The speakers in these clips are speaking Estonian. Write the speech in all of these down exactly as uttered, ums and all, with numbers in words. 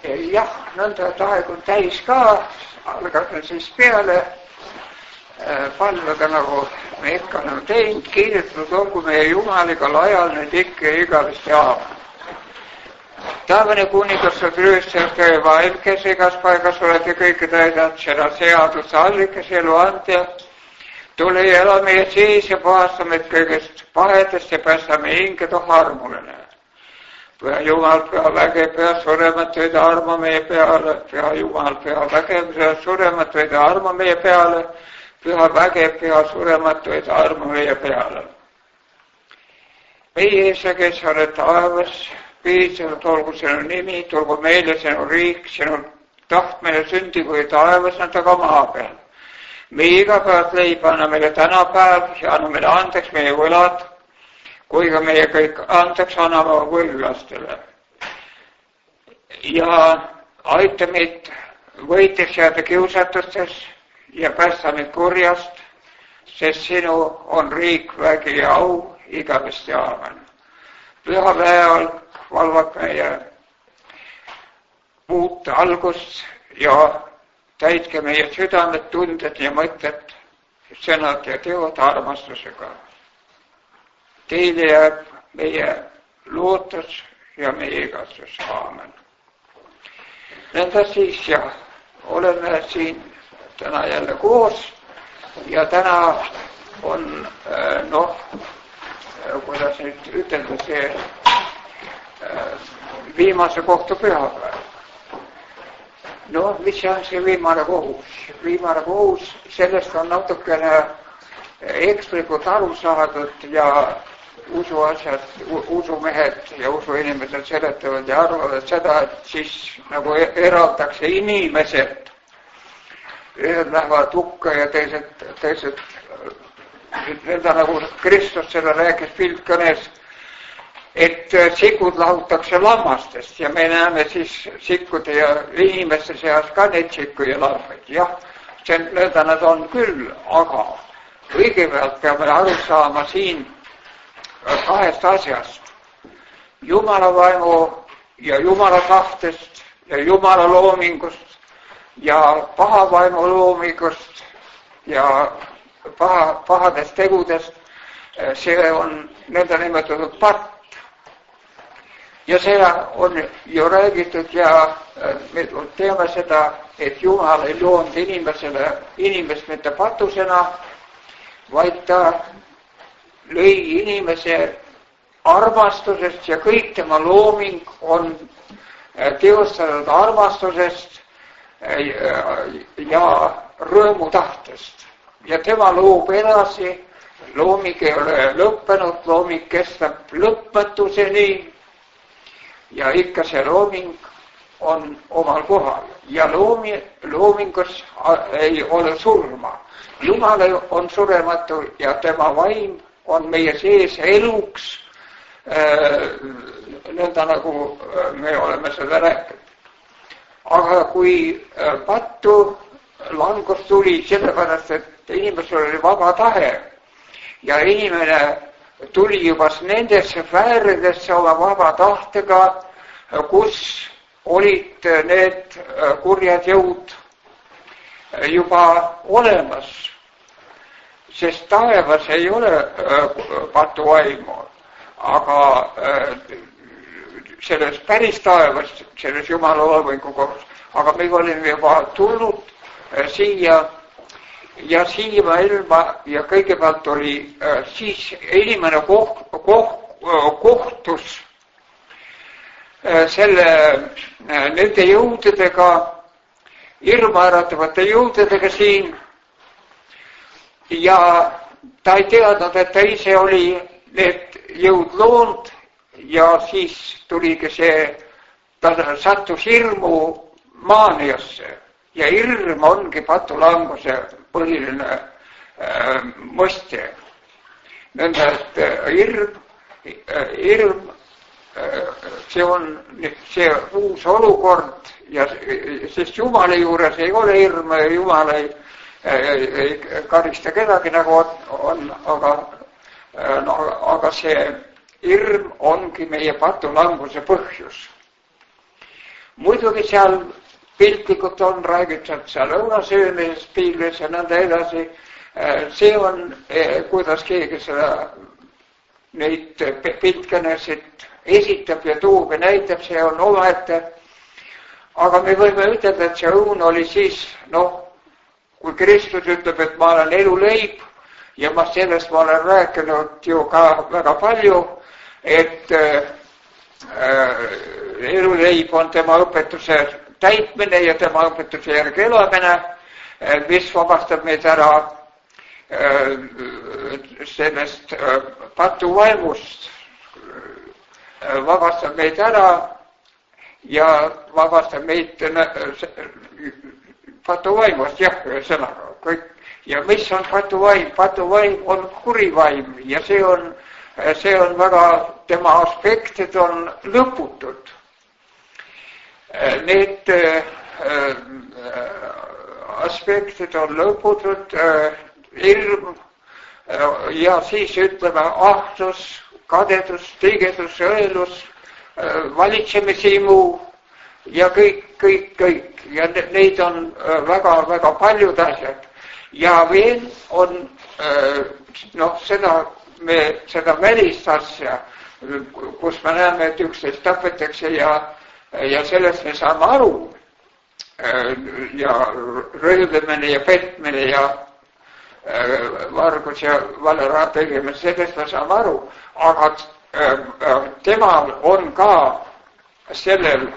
jah, nõnda, et aeg on täis ka, algame siis peale palvega, nagu me ikka oleme teinud, kiidetud olgu meie Jumaliga laial nüüd ikka ja igavesti aamen. Taevane kuningas on rüüstajate vaim, kes igas paigas oled ja kõike täidad, seda seaduse allikas elu andja. Tule ja ela meie siis ja puhasta meid kõigest pahedest ja päästa meie hinge toha armuline. Püha Jumal, püha väge, püha surematuid armu meie peale, püha Jumal, püha väge, püha surematuid armu meie peale, püha väge, püha surematuid armu meie peale. Meie Isa, kes oled taevas, piisavalt olgu sinu nimi, tulgu meile sinu riik, sinu tahtmine sündi kui taevas, nad aga maa peal. Meie igapäevad leiba anna meile tänapäev ja anna meile andeks meie võlad, kui ka meie kõik andeks anname võlglastele. Ja aita meid võiteks jääda kiusatustes ja päästa meid kurjast, sest sinu on riik, vägi ja au igavesti aamen. Püha väealg valvab meie uut algust ja täitke meie südamed, tunded ja mõtted, sõnad ja teod armastusega. Teile jääb meie lootus ja meie igatsus. Aamen. Nõnda siis ja oleme siin täna jälle koos ja täna on, noh, kuidas nüüd ütelda, see viimase kohtu pühapäev. No, mis on see viimane kohus? Viimane kohus, sellest on natukene eksplikult aru saadud ja usuasjad, usumehed ja usuinimesed seletavad ja arvavad seda, et siis nagu eraldakse inimesed. Ühed lähevad hukka ja teised, teised, nõnda nagu Kristus selle rääkis piltkõnes, et sikud lahutakse lammastest ja me näeme siis sikkude ja inimeste seas ka neid sikku ja lammaid. Jah, see nõnda nad on küll, aga kõigepealt peame aru saama siin kahest asjast. Jumala vaimu ja Jumala tahtest ja Jumala loomingust ja paha vaimu loomingust ja paha, pahadest tegudest. See on nõnda nimetatud patt. Ja see on ju räägitud ja me teame seda, et Jumal ei loonud inimesele, inimest mitte patusena, vaid ta lõi inimese armastusest ja kõik tema looming on teostatud armastusest ja rõõmutahtest. Ja tema loob edasi, looming ei ole lõppenud, looming kestab lõpmatuseni ja ikka see looming on omal kohal ja loomi, loomingus ei ole surma. Jumal on surematu ja tema vaim on meie sees eluks, nõnda nagu me oleme seda rääkinud. Aga kui pattu langus tuli sellepärast, et inimesel oli vaba tahe ja inimene tuli juba nendesse sfääridesse oma vaba tahtega, kus olid need kurjad jõud juba olemas, sest taevas ei ole patuvaimu, aga selles päris taevas, selles Jumala loomingu kohas, aga me olime juba tulnud siia ja siia ilma ja kõigepealt oli siis inimene koht, koht, kohtus selle nende jõudedega, hirmuäratavate jõudedega siin ja ta ei teadnud, et ta ise oli need jõud loonud ja siis tuligi see, ta sattus hirmu maaniasse ja hirm ongi patulanguse põhiline äh, mõiste. Nõnda, et hirm, hirm, see on see uus olukord ja sest Jumala juures ei ole hirm, Jumal ei, ei, ei karista kedagi nagu on, on aga, no, aga see hirm ongi meie patulanguse põhjus. muidugi seal piltlikult on räägitud seal õunasöömisest piilis ja nõnda edasi. See on, kuidas keegi seda, neid piltkõnesid esitab ja tuub ja näitab, see on omaette. Aga me võime ütelda, et see õun oli siis, noh, kui Kristus ütleb, et ma olen eluleib ja ma sellest ma olen rääkinud ju ka väga palju, et äh, eluleib on tema õpetuse täitmine ja tema õpetuse järgi elamine, mis vabastab meid ära sellest patuvaimust, vabastab meid ära ja vabastab meid patuvaimust, jah, sõnaga kõik. Ja mis on patuvaim? Patuvaim on kurivaim ja see on, see on väga, tema aspektid on lõputud. Need aspektid on lõputud, ilm ja siis ütleme ahtlus, kadedus, tigedus, õelus, valitsemishimu ja kõik, kõik, kõik. Ja neid on väga, väga paljud asjad. Ja veel on, noh, seda, me, seda välist asja, kus me näeme, et üksteist tapetakse ja, ja sellest me saame aru. Ja röövlemine ja petmine ja vargus ja valeraha tegemine, sellest me saame aru, aga temal on ka sellel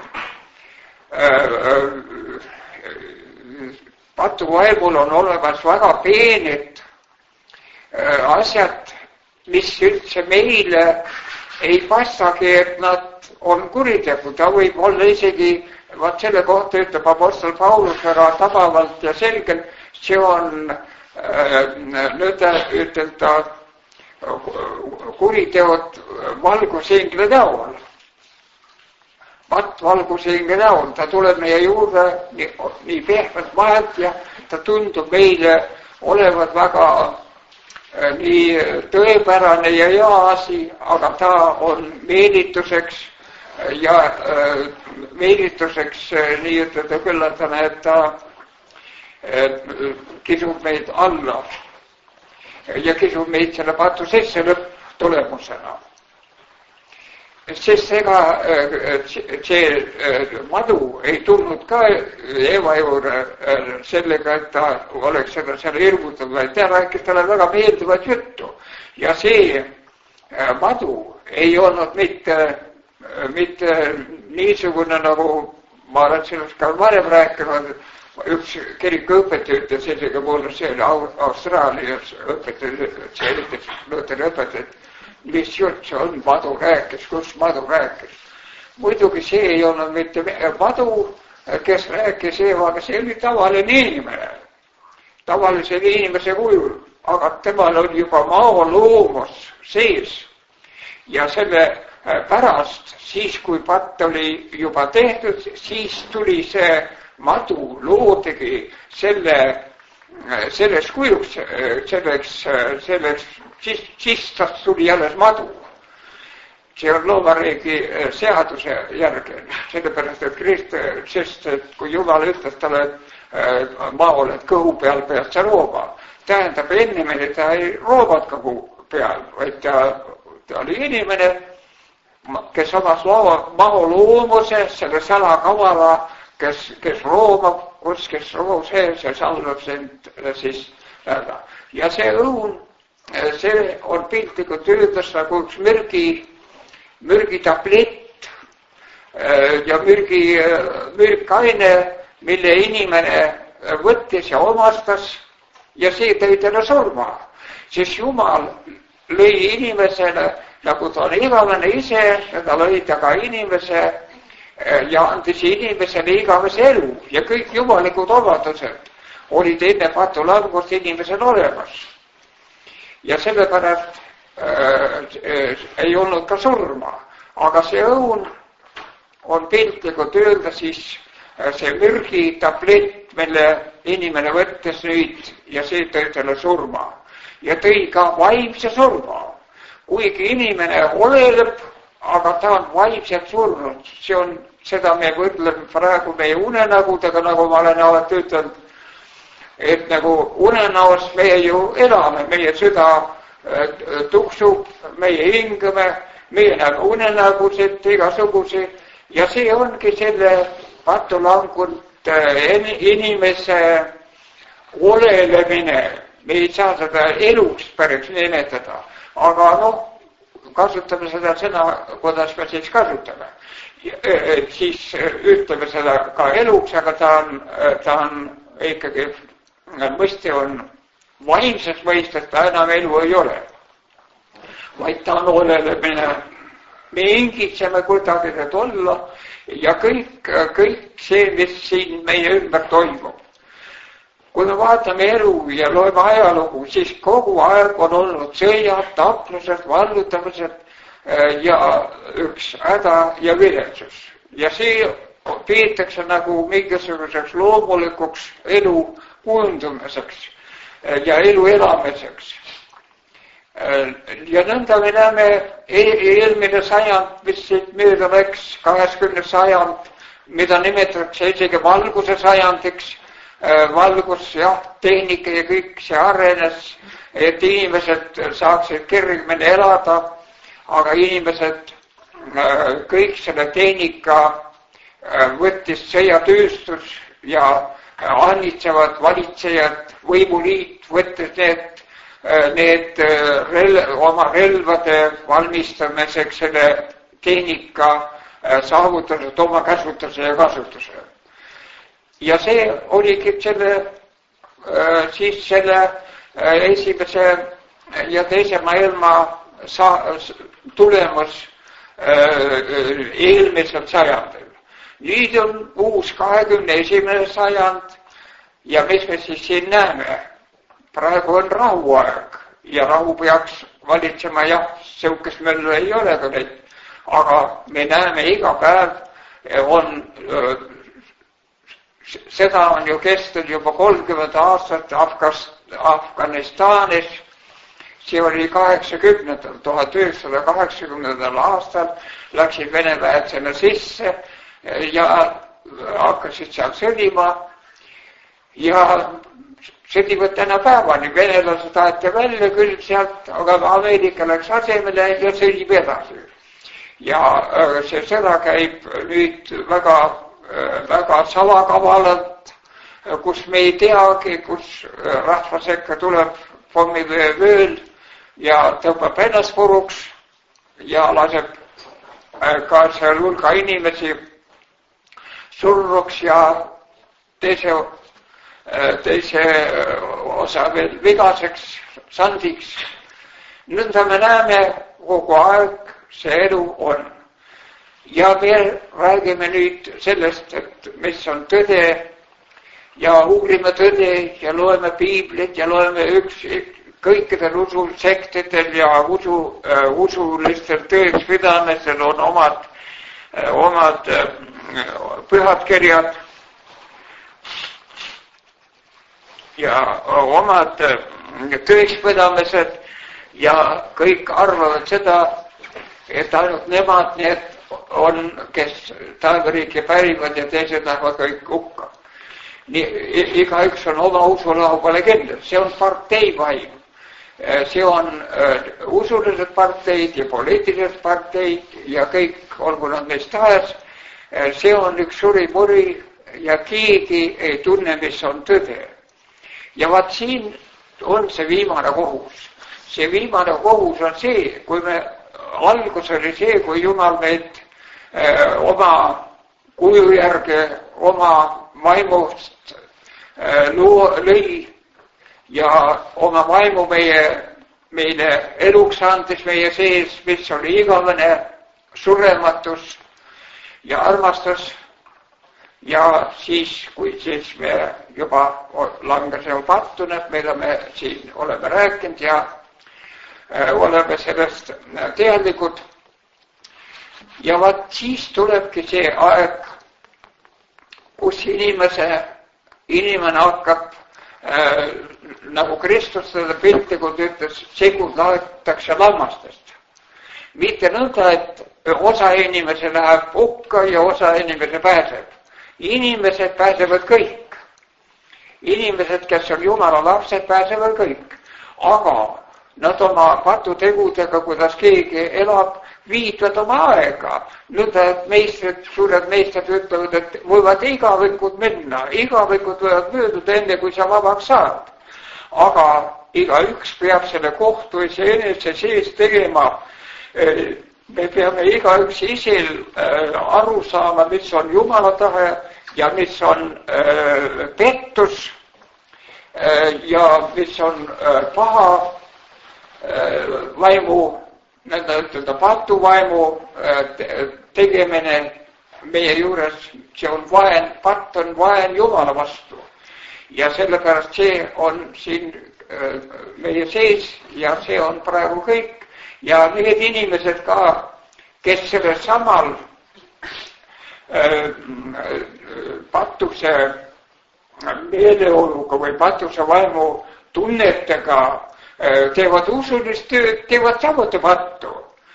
patuvaimul on olemas väga peened asjad, mis üldse meile ei passagi, et nad on kuritegu, ta võib olla isegi, vaat selle kohta ütleb apostel Paulus väga tabavalt ja selgelt, see on nüüd ütelda kuriteod valgusingli näol. Vat valgusingli näol, ta tuleb meie juurde nii, nii pehmelt maelt ja ta tundub meile olevat väga nii tõepärane ja hea asi, aga ta on meelituseks ja meelituseks nii ütelda küllatame, et ta kisub meid alla ja kisub meid selle patu sisse lõpptulemusena. Sest ega see madu ei tulnud ka Eeva juurde sellega, et ta oleks seda seal hirmutatud, vaid ta rääkis talle väga meeldivat juttu. Ja see madu ei olnud mitte, mitte niisugune, nagu ma olen sellest ka varem rääkinud, üks kirikuõpetaja ütles sellega mulle, see oli Austraalias õpetaja, see ütles Luteri õpetaja, et mis jutt see on, madu rääkis, kus madu rääkis. Muidugi see ei olnud mitte madu, kes rääkis Eevaga, see oli tavaline inimene, tavalise inimese kujul, aga temal oli juba maoloomus sees ja selle pärast, siis kui patt oli juba tehtud, siis tuli see madu loodegi selle, selles kujuks, selleks, selleks, siis, siis tast tuli jälle madu. See on loomariigi seaduse järgi, sellepärast, et Krist, sest et kui Jumal ütles talle, et ma oled kõhu peal, pead sa rooma. Tähendab, inimene ta ei roomat kõhu peal, vaid ta, ta oli inimene, kes omas mahu loomuse, selle salakavala, kes, kes roomab, kus, kes roo sees ja saldab sind siis ära. Ja see õun, see on piltlikult öeldes nagu üks mürgi, mürgitablett ja mürgi, mürkaine, mille inimene võttis ja omastas ja see tõi talle surma. Sest Jumal lõi inimesele, nagu ta on igavene ise, ja ta lõi ta ka inimese ja andis inimesele igavese elu ja kõik jumalikud vabadused olid enne patulangust inimesel olemas. Ja sellepärast äh, ei olnud ka surma, aga see õun on piltlikult öelda siis see mürgi tablett, mille inimene võttes nüüd ja see tõi talle surma ja tõi ka vaimse surma. Kuigi inimene oleleb aga ta on vaimselt surnud. See on, seda me võrdleme praegu meie unenägudega, nagu ma olen alati ütelnud, et nagu unenäos meie ju elame, meie süda tuksub, meie hingame, meie näeme unenägusid igasuguse ja see ongi selle patulangunud inimese olelemine. Me ei saa seda eluks päris nimetada, aga noh, kasutame seda sõna, kuidas me siis kasutame. Siis ütleme seda ka eluks, aga ta on, ta on ikkagi, mõiste on vaimses mõistes, ta enam elu ei ole. Vaid ta on olelemine. Me ingitseme kuidagi need olla ja kõik, kõik see, mis siin meie ümber toimub. Kui me vaatame elu ja loeme ajalugu, siis kogu aeg on olnud sõjad, taplused, vallutamised ja üks häda ja viletsus. Ja see peetakse nagu mingisuguseks loomulikuks elu kujundumiseks ja elu elamiseks. Ja nõnda me näeme eelmine sajand, mis siit mööda läks, kaheksakümnes sajand, mida nimetatakse isegi valguse sajandiks. Valgus, jah, tehnika ja kõik see arenes, et inimesed saaksid kergemini elada, aga inimesed kõik selle tehnika võttis sõjatööstus ja annitsevad valitsejad, võimuliit võttis need, need rel, oma relvade valmistamiseks selle tehnika saavutused oma käsutuse ja kasutuse. Ja see oligi selle, siis selle esimese ja teise maailma tulemus eelmisel sajandil. Nüüd on uus kahekümne esimene sajand ja mis me siis siin näeme? Praegu on rahuaeg ja rahu peaks valitsema, jah, seukest möllu ei ole ka neid, aga me näeme iga päev on seda on ju kestnud juba kolmkümmend aastat Afganistanis. See oli kaheksakümnendal, tuhat üheksasada kaheksakümnendal aastal läksid Vene väed sinna sisse ja hakkasid seal sõdima ja sõdivad täna päevani. Venelased taheti välja küll sealt, aga Ameerika läks asemele ja sõdib edasi. Ja see sõda käib nüüd väga väga salakavalalt, kus me ei teagi, kus rahva sekka tuleb pommivööl ja tõmbab ennast puruks ja laseb ka seal hulga inimesi surruks ja teise, teise osa veel vigaseks sandiks. Nõnda me näeme kogu aeg, see elu on. Ja me räägime nüüd sellest, et mis on tõde ja uurime tõde ja loeme piiblit ja loeme üks, kõikidel ususektidel ja usu, usulistel tõekspidamisel on omad, omad pühad kirjad ja omad tõekspidamised ja kõik arvavad seda, et ainult nemad need on, kes taevariiki pärivad ja teised lähevad kõik hukka. Igaüks on oma usulahupale kindel. See on partei vaim. See on usulised parteid ja poliitilised parteid ja kõik, olgu nad mis tahes. See on üks surimuri ja keegi ei tunne, mis on tõde. Ja vaat siin on see viimane kohus. See viimane kohus on see, kui me algus oli see, kui Jumal meid eh, oma kuju järgi, oma vaimust eh, lõi ja oma vaimu meie, meile eluks andis meie sees, mis oli igavene surematus ja armastus. Ja siis, kui siis me juba langesime pattunud, mida me siin oleme rääkinud ja oleme sellest teadlikud. Ja vaat siis tulebki see aeg, kus inimese, inimene hakkab äh, nagu Kristus seda piltlikult ütles, segud laetakse lammastest. Mitte nõnda, et osa inimese läheb hukka ja osa inimese pääseb. Inimesed pääsevad kõik. Inimesed, kes on Jumala lapsed, pääsevad kõik. Aga nad oma patutegudega, kuidas keegi elab, viitvad oma aega. Nõnda, et meistrid, suured meistrid ütlevad, et võivad igavikud minna. Igavikud võivad mööduda enne, kui sa vabaks saad. Aga igaüks peab selle kohtu enese sees tegema. Me peame igaüks ise aru saama, mis on Jumala tahe ja mis on pettus ja mis on paha vaimu, nõnda ütelda patuvaimu tegemine meie juures. See on vaen, patt on vaen Jumala vastu. Ja sellepärast see on siin meie sees ja see on praegu kõik. Ja need inimesed ka, kes selle samal patuse meeleoluga või patuse vaimu tunnetega teevad usulist tööd, teevad samuti pattu.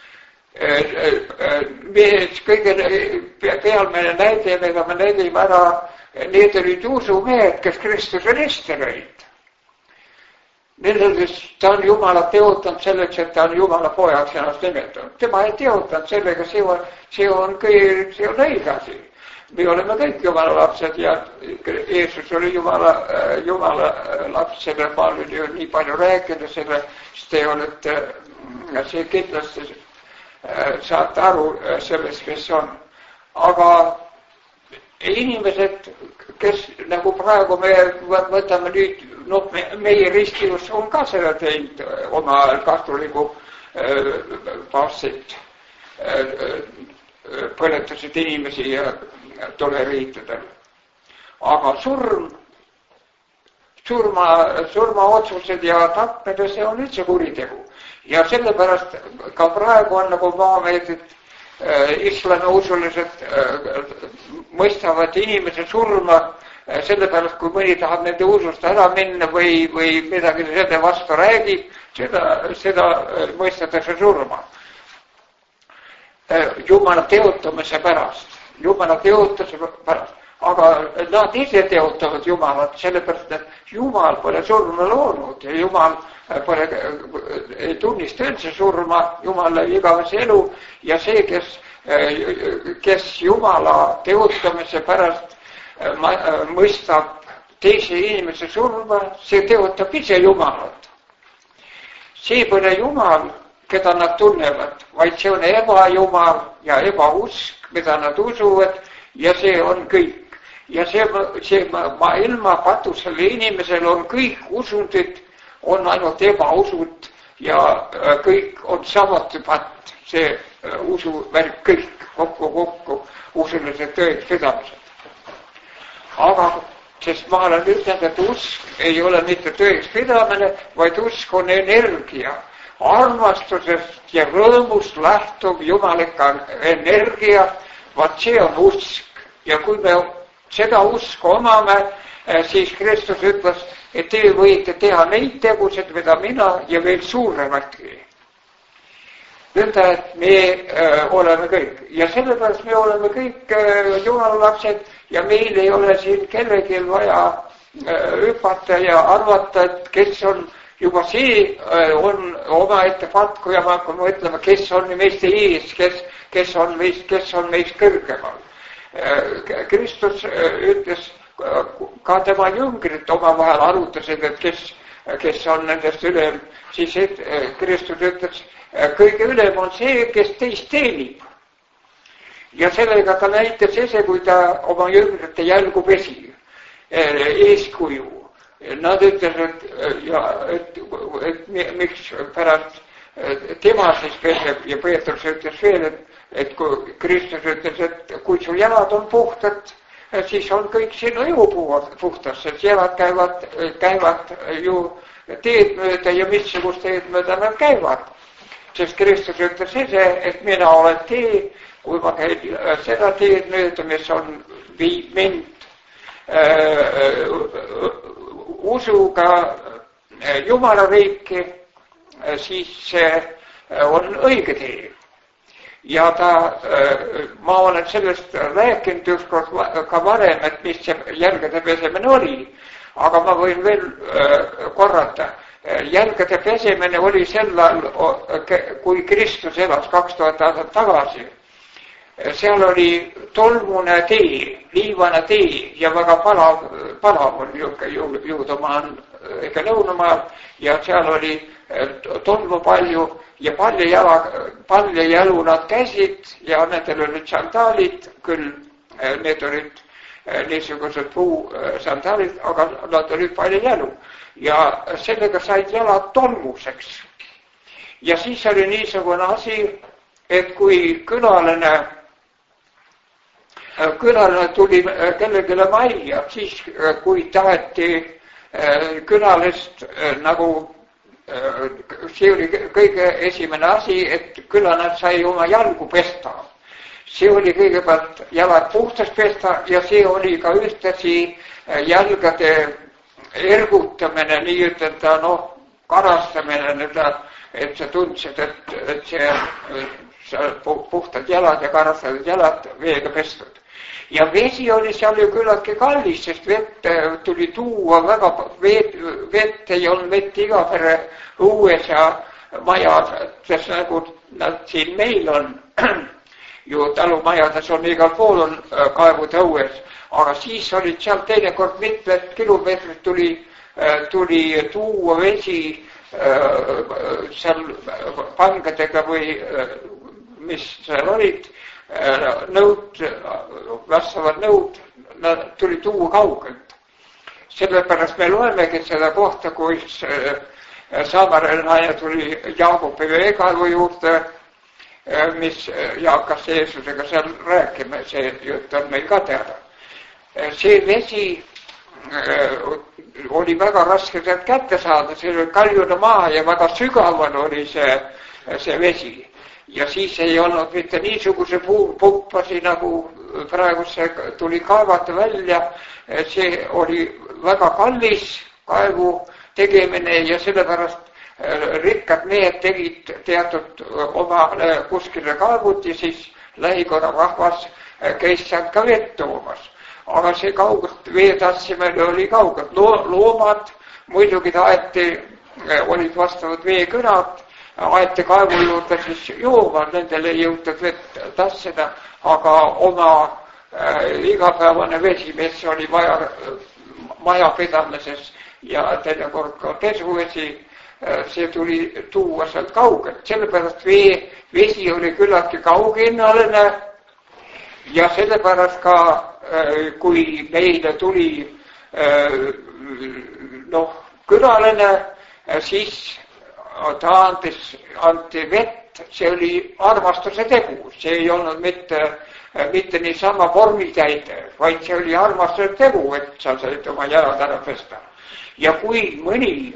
Mees kõige pealmine näide, mida me nägime ära, need olid usumehed, kes Kristuse risti lõid. Nendel, ta on Jumala teotanud selleks, et ta on Jumala pojaks ennast nimetanud. Tema ei teotanud sellega, see on, see on, kõige, see on õige asi. Me oleme kõik Jumala lapsed ja Jeesus oli Jumala, Jumala laps, selle ma olen ju nii palju rääkinud selle, sest te olete, see kindlasti saate aru sellest, mis on. Aga inimesed, kes nagu praegu me võtame nüüd, no meie ristius on ka seda teinud oma katoliku passid, põletasid inimesi ja toleriitudel. Aga surm, surma, surmaotsused ja tapmine, see on üldse kuritegu. Ja sellepärast ka praegu on nagu maameedid, islami usulised mõistavad inimese surma, sellepärast kui mõni tahab nende usust ära minna või, või midagi selle vastu räägib, seda, seda mõistatakse surma. Jumala teotamise pärast, Jumala teotamise pärast, aga nad ise teotavad Jumalat, sellepärast, et Jumal pole surma loonud ja Jumal pole, ei tunnista üldse surma, Jumal igavese elu ja see, kes, kes Jumala teotamise pärast mõistab teise inimese surma, see teotab ise Jumalat. See pole Jumal, keda nad tunnevad, vaid see on ebajumal ja ebausk, mida nad usuvad ja see on kõik. Ja see, see maailma patusele inimesel on kõik usundid, on ainult ebausud ja kõik on samuti patt, see usuvärk kõik, kokku, kokku, usulised tõed, südamised. Aga, sest ma olen ütelnud, et usk ei ole mitte tõeks pidamine, vaid usk on energia. Armastusest ja rõõmust lähtub jumalika energia, vaat see on usk. Ja kui me seda usku omame, siis Kristus ütles, et te võite teha neid tegusid, mida mina ja veel suurematki. Nõnda, et me äh, oleme kõik. Ja sellepärast me oleme kõik äh, Jumala lapsed ja meil ei ole siin kellelgi vaja äh, hüpata ja arvata, et kes on juba see äh, on oma ette fatku ja ma hakkame ütlema, kes on meist ees, kes, kes on meist, kes on meist kõrgemal. Äh, Kristus äh, ütles, ka tema jüngrid omavahel arutasid, et kes, kes on nendest ülem, siis et, äh, Kristus ütles, kõige ülem on see, kes teist teenib. Ja sellega ta näitas ise, kui ta oma jüngrite jälgu pesi, eeskuju. Nad ütlesid, et, et, et miks pärast tema siis peseb ja Peetrus ütles veel, et, et kui Kristus ütles, et kui su jalad on puhtad, siis on kõik sinu ju puhtas, sest jalad käivad, käivad ju teed mööda ja missugust teed mööda nad käivad. Sest Kristus ütles ise, et mina olen tee, kui ma käin seda teed mööda, mis on viib mind äh, usuga Jumala riiki, siis see on õige tee. ja ta, ma olen sellest rääkinud ükskord ka varem, et mis see jälgede pesemine oli, aga ma võin veel korrata. Jälgede pesemine oli sel ajal, kui Kristus elas kaks tuhat aastat tagasi. Seal oli tolmune tee, liivane tee ja väga palav, palav on juudumaal ega lõunamaal ja seal oli tolmu palju ja palju jala, palju jalu nad käisid ja nendel olid sandaalid, küll need olid niisugused puu sandaalid, aga nad olid palju jalu ja sellega said jalad tolmuseks. Ja siis oli niisugune asi, et kui külaline külaline tuli kellelegi majja, siis kui taheti külalist nagu, see oli kõige esimene asi, et külaline sai oma jalgu pesta. See oli kõigepealt jalad puhtas pesta ja see oli ka ühtasi jalgade ergutamine, nii ütelda, noh, karastamine, et sa tundsid, et, et see, see puhtad jalad ja karastatud jalad veega pestud. Ja vesi oli seal ju küllaltki kallis, sest vett tuli tuua väga, vett, vett ei olnud vett iga pere õues ja majad, sest nagu nad siin meil on, ju talumajades on igal pool on kaevud õues, aga siis olid seal teinekord mitmed kilomeetrid tuli, tuli tuua vesi seal pangadega või mis seal olid, nõud, vastavad nõud, nad tuli tuua kaugelt. Sellepärast me loemegi seda kohta, kui Samarel naine tuli Jaakobi veekaevu juurde, mis hakkas Jeesusega seal rääkima, see jutt on meil ka teada. See vesi oli väga raske sealt kätte saada, see oli kaljune maa ja väga sügaval oli see, see vesi. Ja siis ei olnud mitte niisuguse pumpasi, nagu praegu see tuli kaevata välja. See oli väga kallis kaevu tegemine ja sellepärast rikkad mehed tegid teatud oma kuskile kaevud ja siis lähikonna rahvas käis sealt ka vett toomas. Aga see kaugelt veetassimine oli kaugelt. Loomad muidugi aeti, olid vastavad veekõnad, aeti kaevu juurde siis jooma, nendele ei jõutud vett tassida, aga oma äh, igapäevane vesi, mis oli vaja maja pidamises ja teinekord ka pesuvesi, äh, see tuli tuua sealt kaugelt. Sellepärast vee, vesi oli küllaltki kauginnaline ja sellepärast ka äh, kui meile tuli äh, noh, külaline, äh, siis ta andis, anti vett, see oli armastuse tegu, see ei olnud mitte, mitte niisama vormitäide, vaid see oli armastuse tegu, et sa said oma jalad ära pesta. Ja kui mõni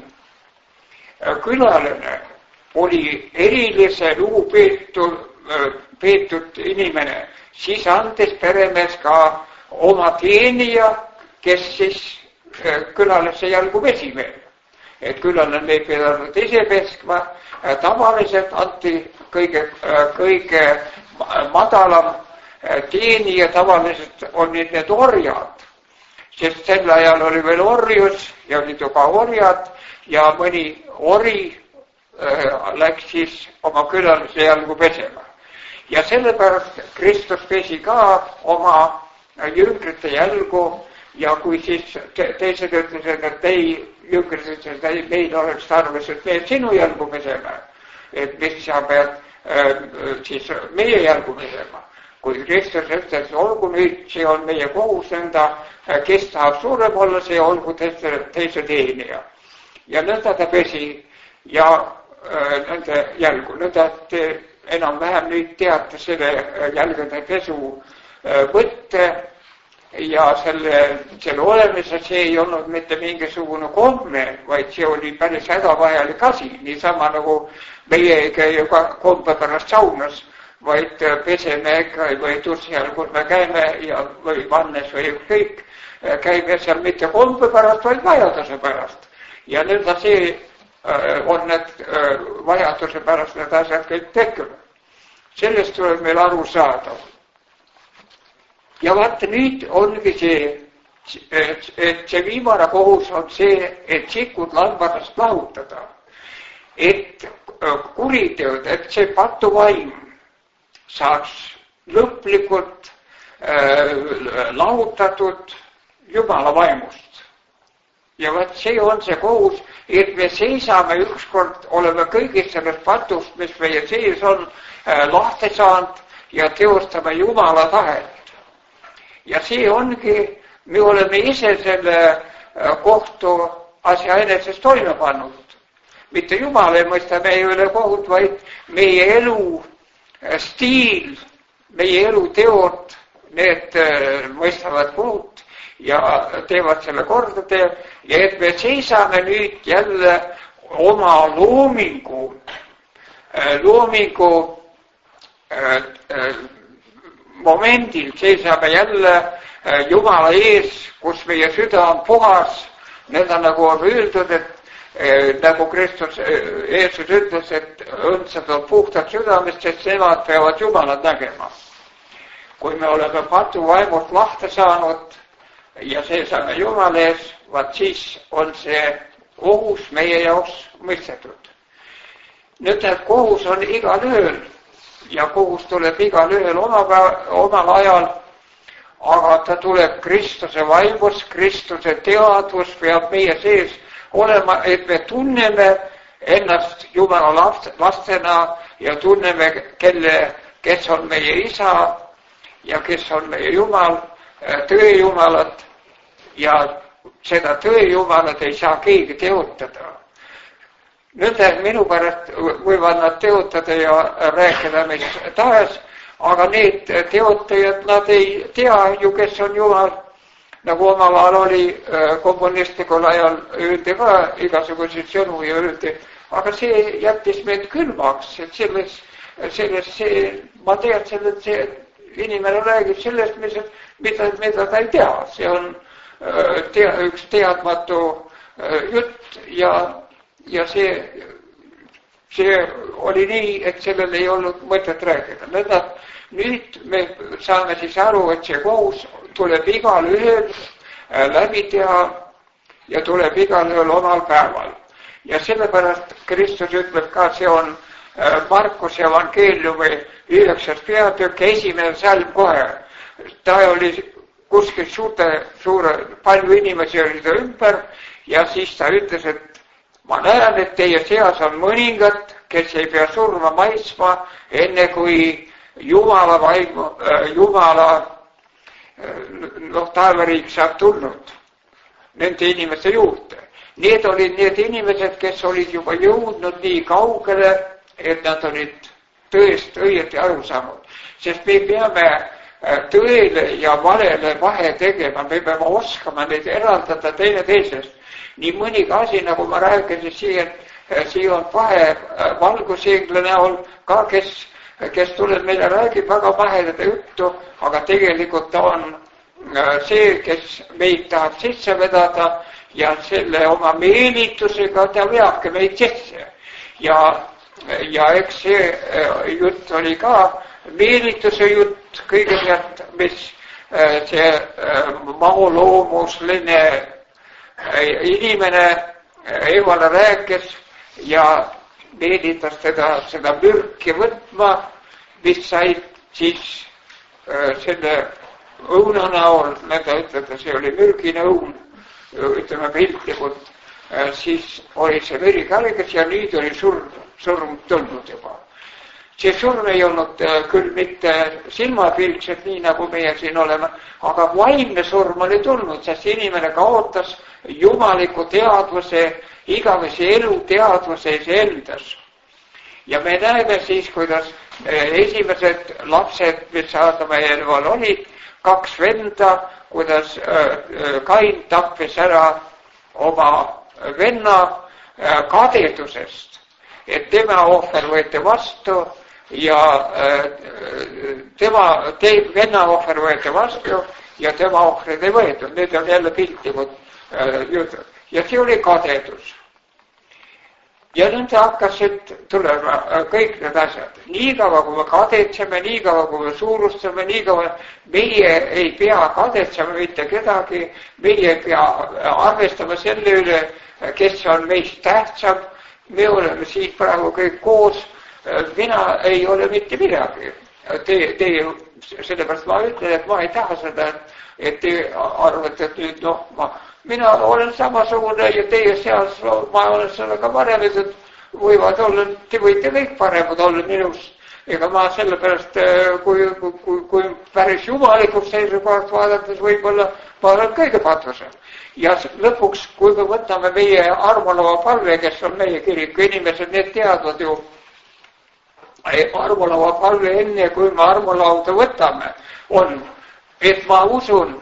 külaline oli erilise lugu peetud, peetud inimene, siis andis peremees ka oma teenija, kes siis külalise jalgu pesi veel. Et külaline ei pidanud ise peskma, tavaliselt anti kõige, kõige madalam teenija, tavaliselt on need orjad, sest sel ajal oli veel orjus ja olid juba orjad ja mõni ori äh, läks siis oma külalise jalgu pesema. Ja sellepärast Kristus pesi ka oma jüngrite jalgu ja kui siis te, teised ütlesid, et ei jüngrid ütlesid, et meil oleks tarvis, et me sinu jalgu peseme, et mis sa pead äh, siis meie jalgu pesema. Kui Kristus ütles, olgu nüüd, see on meie kohus enda, kes tahab suurem olla, see olgu teise, teise teenija. Ja nõnda ta pesi ja äh, nende jalgu, nõnda te enam-vähem nüüd teate selle jalgade pesu äh, võtte ja selle, selle olemise, see ei olnud mitte mingisugune komme, vaid see oli päris hädavajalik asi, niisama nagu meie ei käi ju ka kombe pärast saunas, vaid peseme ikka või tussijal, kus me käime ja, või vannes või kõik, käime seal mitte kombe pärast, vaid vajaduse pärast. Ja nõnda see on need vajaduse pärast need asjad kõik tekkinud. Sellest tuleb meil aru saada. Ja vaata, nüüd ongi see, et, et see viimane kohus on see, et sikud lambadest lahutada. Et kuriteod, et see patuvaim saaks lõplikult äh, lahutatud Jumala vaimust. Ja vaat see on see kohus, et me seisame ükskord, oleme kõigist sellest patust, mis meie sees on, äh, lahti saanud ja teostame Jumala tahet. Ja see ongi, me oleme ise selle äh, kohtu asja enesest toime pannud. Mitte Jumal ei mõista meie üle kohut, vaid meie elu stiil, meie elu teod, need mõistavad kohut ja teevad selle korda teev. Ja et me seisame nüüd jälle oma loomingu, loomingu momendil, seisame jälle Jumala ees, kus meie süda on puhas. Need on nagu on öeldud, et nagu Kristus, Jeesus ütles, et õndsad on puhtad südamest, sest nemad peavad Jumalat nägema. Kui me oleme patuvaimust lahti saanud ja seisame Jumala ees, vaat siis on see kohus meie jaoks mõistetud. Nüüd, et kohus on igal ööl ja kohus tuleb igal ööl oma, omal ajal, aga ta tuleb Kristuse vaimus, Kristuse teadvus peab meie sees olema, et me tunneme ennast Jumala lastena ja tunneme, kelle, kes on meie isa ja kes on meie Jumal, tõejumalat ja seda tõejumalat ei saa keegi teotada. Nüüd minu pärast võivad nad teotada ja rääkida mis tahes, aga need teotajad, nad ei tea ju, kes on Jumal. Nagu omal ajal oli kommunistlikul ajal öeldi ka igasuguseid sõnu ja öeldi, aga see jättis meid külmaks, et selles, selles see, ma tean selle, et see inimene räägib sellest, mis, mida, mida ta ei tea. See on tea, üks teadmatu jutt ja, ja see, see oli nii, et sellel ei olnud mõtet rääkida. Nüüd me saame siis aru, et see kohus tuleb igal ühel läbi teha ja tuleb igal ühel omal päeval. Ja sellepärast Kristus ütleb ka, see on Markuse evangeeliumi üheksas peatükk, esimene salm kohe. Ta oli kuskil suurte, suure, palju inimesi oli ta ümber ja siis ta ütles, et ma näen, et teie seas on mõningad, kes ei pea surma maitsma, enne kui Jumala vaimu, Jumala noh, taevariik saab tulnud nende inimeste juurde. Need olid need inimesed, kes olid juba jõudnud nii kaugele, et nad olid tõest õieti aru saanud. Sest me peame tõele ja valele vahe tegema, me peame oskama neid eraldada teine teisest. Nii mõnigi asi, nagu ma rääkisin siin, siin on vahe valguseegla näol ka, kes kes tuleb meile räägib väga vaheleda juttu, aga tegelikult ta on see, kes meid tahab sisse vedada ja selle oma meelitusega ta veabki meid sisse. Ja, ja eks see jutt oli ka meelituse jutt kõigepealt, mis see mahuloomusline inimene Evale rääkis ja meelitas teda seda mürki võtma, mis said siis äh, selle õuna näol, nõnda ütleda, see oli mürgine õun, ütleme piltlikult, äh, siis oli see veri kärges ja nüüd oli surm, surm tulnud juba. See surm ei olnud äh, küll mitte silmapilkselt, nii nagu meie siin oleme, aga vaimne surm oli tulnud, sest inimene kaotas jumaliku teadvuse, igavese elu teadvuse endas. Ja me näeme siis, kuidas esimesed lapsed, mis Aadama ja Eeval olid, kaks venda, kuidas Kain tappis ära oma venna kadedusest, et tema ohver võeti vastu ja tema te, venna ohver võeti vastu ja tema ohvrid ei võetud. Need on jälle piltlikud jutud. Ja see oli kadedus. ja nõnda hakkasid tulema kõik need asjad. Niikaua, kui me kadetseme, niikaua, kui me suurustame, niikaua meie ei pea kadetsema mitte kedagi, meie ei pea arvestama selle üle, kes on meist tähtsam. Me oleme siin praegu kõik koos. Mina ei ole mitte midagi. Teie, teie, sellepärast ma ütlen, et ma ei taha seda, et te arvate, et nüüd, noh, ma, mina olen samasugune ja teie seas, no, ma olen sellega paremad, et võivad olla, te võite kõik paremad olla minust. Ega ma sellepärast, kui, kui, kui päris jumalikult seisukohast vaadates võib-olla ma olen kõige patusem. Ja lõpuks, kui me võtame meie armulava palve, kes on meie kiriku inimesed, need teadvad ju, armulava palve enne, kui me armulauda võtame, on, et ma usun,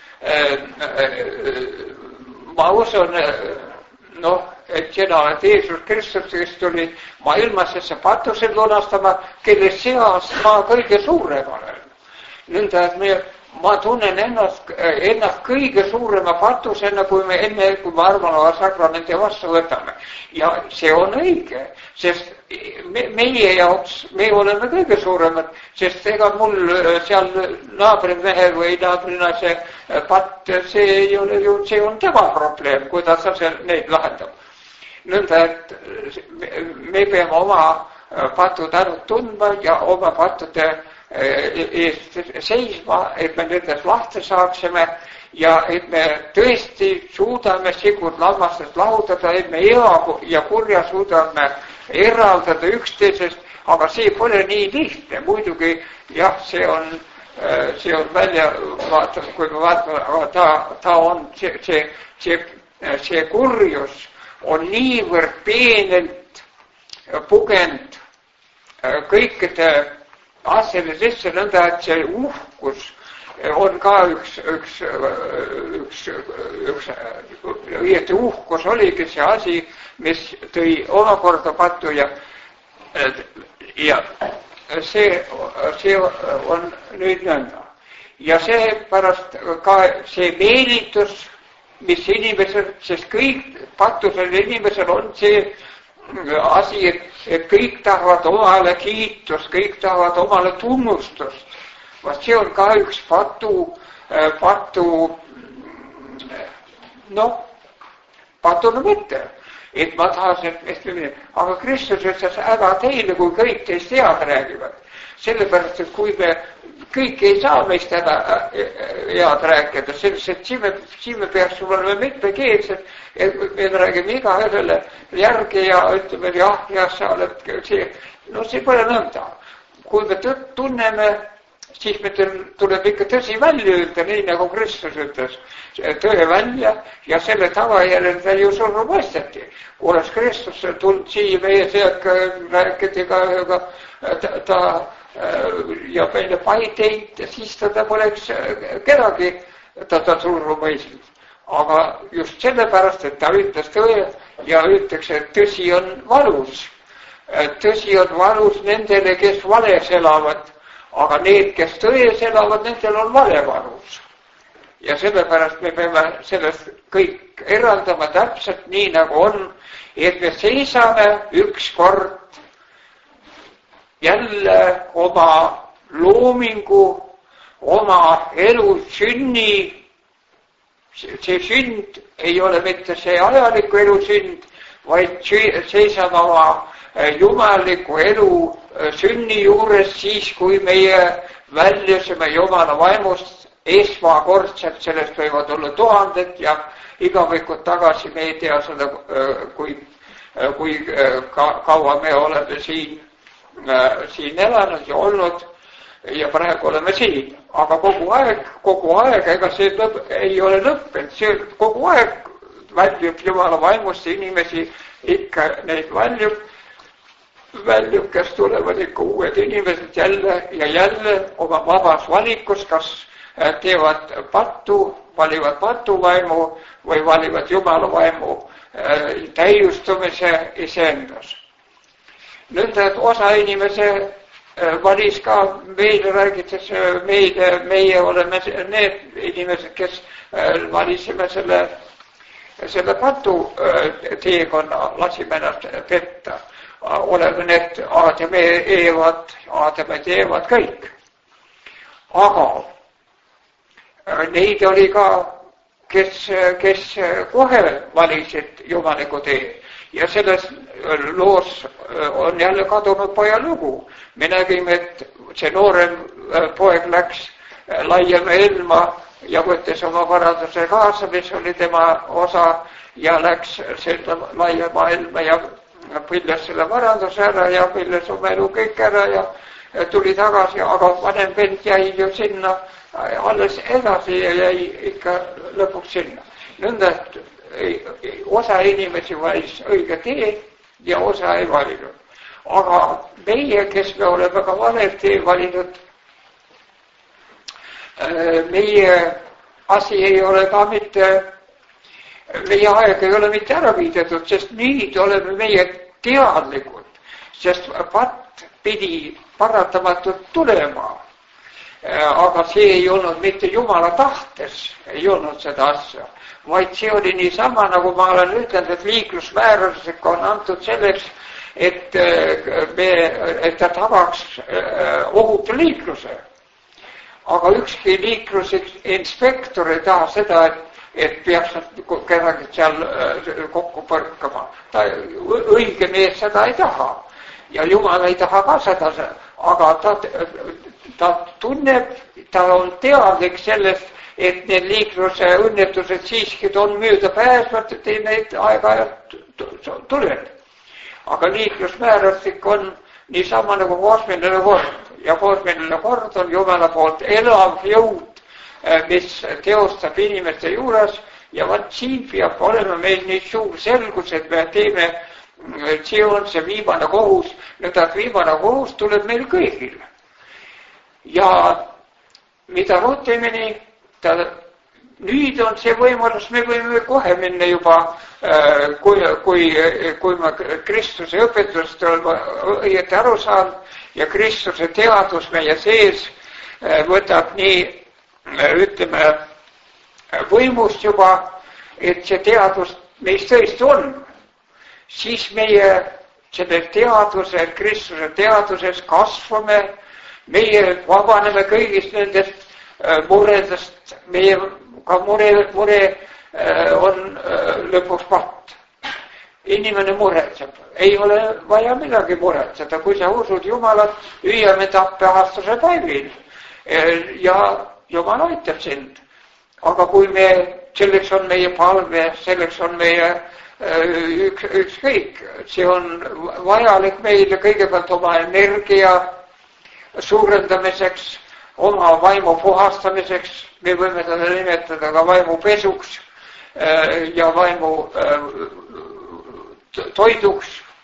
ma usun, noh, et seda, et Jeesus Kristus, kes tuli maailmasesse patused lunastama, kelle seas ma kõige suurem olen. Nõnda, et me, ma tunnen ennast, ennast kõige suurema patusena, kui me enne, kui me armulava sakramente vastu võtame. Ja see on õige, sest me, meie jaoks, me oleme kõige suuremad, sest ega mul seal naabrimehe või naabrina see patt, see ei ole ju, see on tema probleem, kuidas ta seal neid lahendab. Nõnda, et me peame oma patud ära tundma ja oma pattude eest seisma, et me nendest lahti saaksime ja et me tõesti suudame sigud lammastest lahutada, et me hea ja kurja suudame eraldada üksteisest, aga see pole nii lihtne. Muidugi, jah, see on, see on välja, vaatame, kui me vaatame, aga ta, ta on see, see, see, see kurjus on niivõrd peenelt pugenud kõikide asjade sisse, nõnda, et see uhkus on ka üks, üks, üks, üks, õieti uhkus oligi see asi, mis tõi omakorda pattu ja, ja see, see on nüüd nõnda. Ja see pärast ka see meelitus, mis inimesel, sest kõik patusel inimesel on see asi, et, et kõik tahavad omale kiitust, kõik tahavad omale tunnustust. Vaat see on ka üks patu, patu, noh, patune mõte, et ma tahan, et me, aga Kristus ütles, ära teile, kui kõik teist head räägivad. Sellepärast, et kui me kõik ei saa meist häda head rääkida, selleks, et siin me, siin me peaks olema mitmekeelsed, et me räägime iga ühele järgi ja ütleme, jah, jah, sa oled see, no see pole nõnda. Kui me tunneme, siis me tuleb ikka tõsi välja öelda, nii nagu Kristus ütles, tõe välja ja selle tagajärjel ta ju surma mõisteti. Kui oleks Kristus tulnud siia meie sealt rääkida, aga ta, ta ja meile paid teinud, siis ta poleks kedagi ta, ta surma mõistnud. Aga just sellepärast, et ta ütles tõe ja ütleks, et tõsi on valus. Tõsi on valus nendele, kes vales elavad, aga need, kes tões elavad, nendel on vale valus. Ja sellepärast me peame sellest kõik eraldama täpselt nii, nagu on, et me seisame ükskord jälle oma loomingu, oma elu sünni. See sünd ei ole mitte see ajaliku elu sünd, vaid seisame oma jumaliku elu sünni juures siis, kui meie väljusime Jumala vaimust esmakordselt, sellest võivad olla tuhanded ja igavikud tagasi me ei tea seda, kui, kui ka, kaua me oleme siin, siin elanud ja olnud ja praegu oleme siin. Aga kogu aeg, kogu aeg, ega see lõpp, ei ole lõppenud, see kogu aeg väljub Jumala vaimust inimesi, ikka neid väljub, väljub, kes tulevad ikka uued inimesed jälle ja jälle oma vabas valikus, kas teevad pattu, valivad patuvaimu või valivad Jumala vaimu täiustumise iseendas. Nõnda, et osa inimese valis ka, meile räägites, meile, meie oleme need inimesed, kes valisime selle selle patu teekonna lasime ennast petta. Oleme need Aadam ja Eevad, Aadamed ja Eevad kõik. Aga neid oli ka, kes, kes kohe valisid jumaliku tee. Ja selles loos on jälle kadunud poja lugu. Me nägime, et see noorem poeg läks laiema ilma ja võttis oma varanduse kaasa, mis oli tema osa, ja läks seda laiema ilma ja pilles selle varanduse ära ja pilles oma elu kõik ära ja tuli tagasi, aga vanem vend jäi ju sinna alles edasi ja jäi ikka lõpuks sinna. Nõnda, et osa inimesi valis õige tee ja osa ei valinud. Aga meie, kes me oleme ka vale tee valinud, meie asi ei ole ka mitte, meie aeg ei ole mitte ära viidetud, sest nüüd oleme meie teadlikud, sest patt pidi paratamatult tulema. Aga see ei olnud mitte Jumala tahtes, ei olnud seda asja, vaid see oli niisama, nagu ma olen ütlenud, et liiklusmääruslik on antud selleks, et, me, et ta tagaks ohutu liikluse. Aga ükski liiklusinspektor ei taha seda, et, et peaks kedagi seal kokku põrkama. Ta, õige mees seda ei taha ja Jumal ei taha ka seda, aga ta, ta tunneb, ta on teadlik sellest, et need liikluse õnnetused siiski on möödapääsvad, et ei neid aeg-ajalt tuleb. Aga liiklusmäärustik on niisama nagu kosmiline kord ja kosmiline kord on Jumala poolt elav jõud, mis teostab inimeste juures ja vaat siin peab olema meil nii suur selgus, et me teeme, see on see viimane kohus, nõnda et viimane kohus tuleb meil kõigil. Ja mida rutemini, ta, nüüd on see võimalus, me võime kohe minna juba, kui, kui, kui ma Kristuse õpetust õieti aru saan ja Kristuse teadus meie sees võtab nii, ütleme, võimust juba, et see teadus meis tõesti on, siis meie selle teaduse, Kristuse teaduses kasvame, meie vabaneme kõigist nendest muredest, meie ka mure, mure on lõpuks patt. Inimene muretseb, ei ole vaja midagi muretseda, kui sa usud Jumalat, hüüame tappeaastuse päevil ja Jumal aitab sind. Aga kui me, selleks on meie palve, selleks on meie üks, ükskõik, see on vajalik meile kõigepealt oma energia suurendamiseks, oma vaimu puhastamiseks, me võime seda nimetada ka vaimu pesuks ja vaimu toiduks.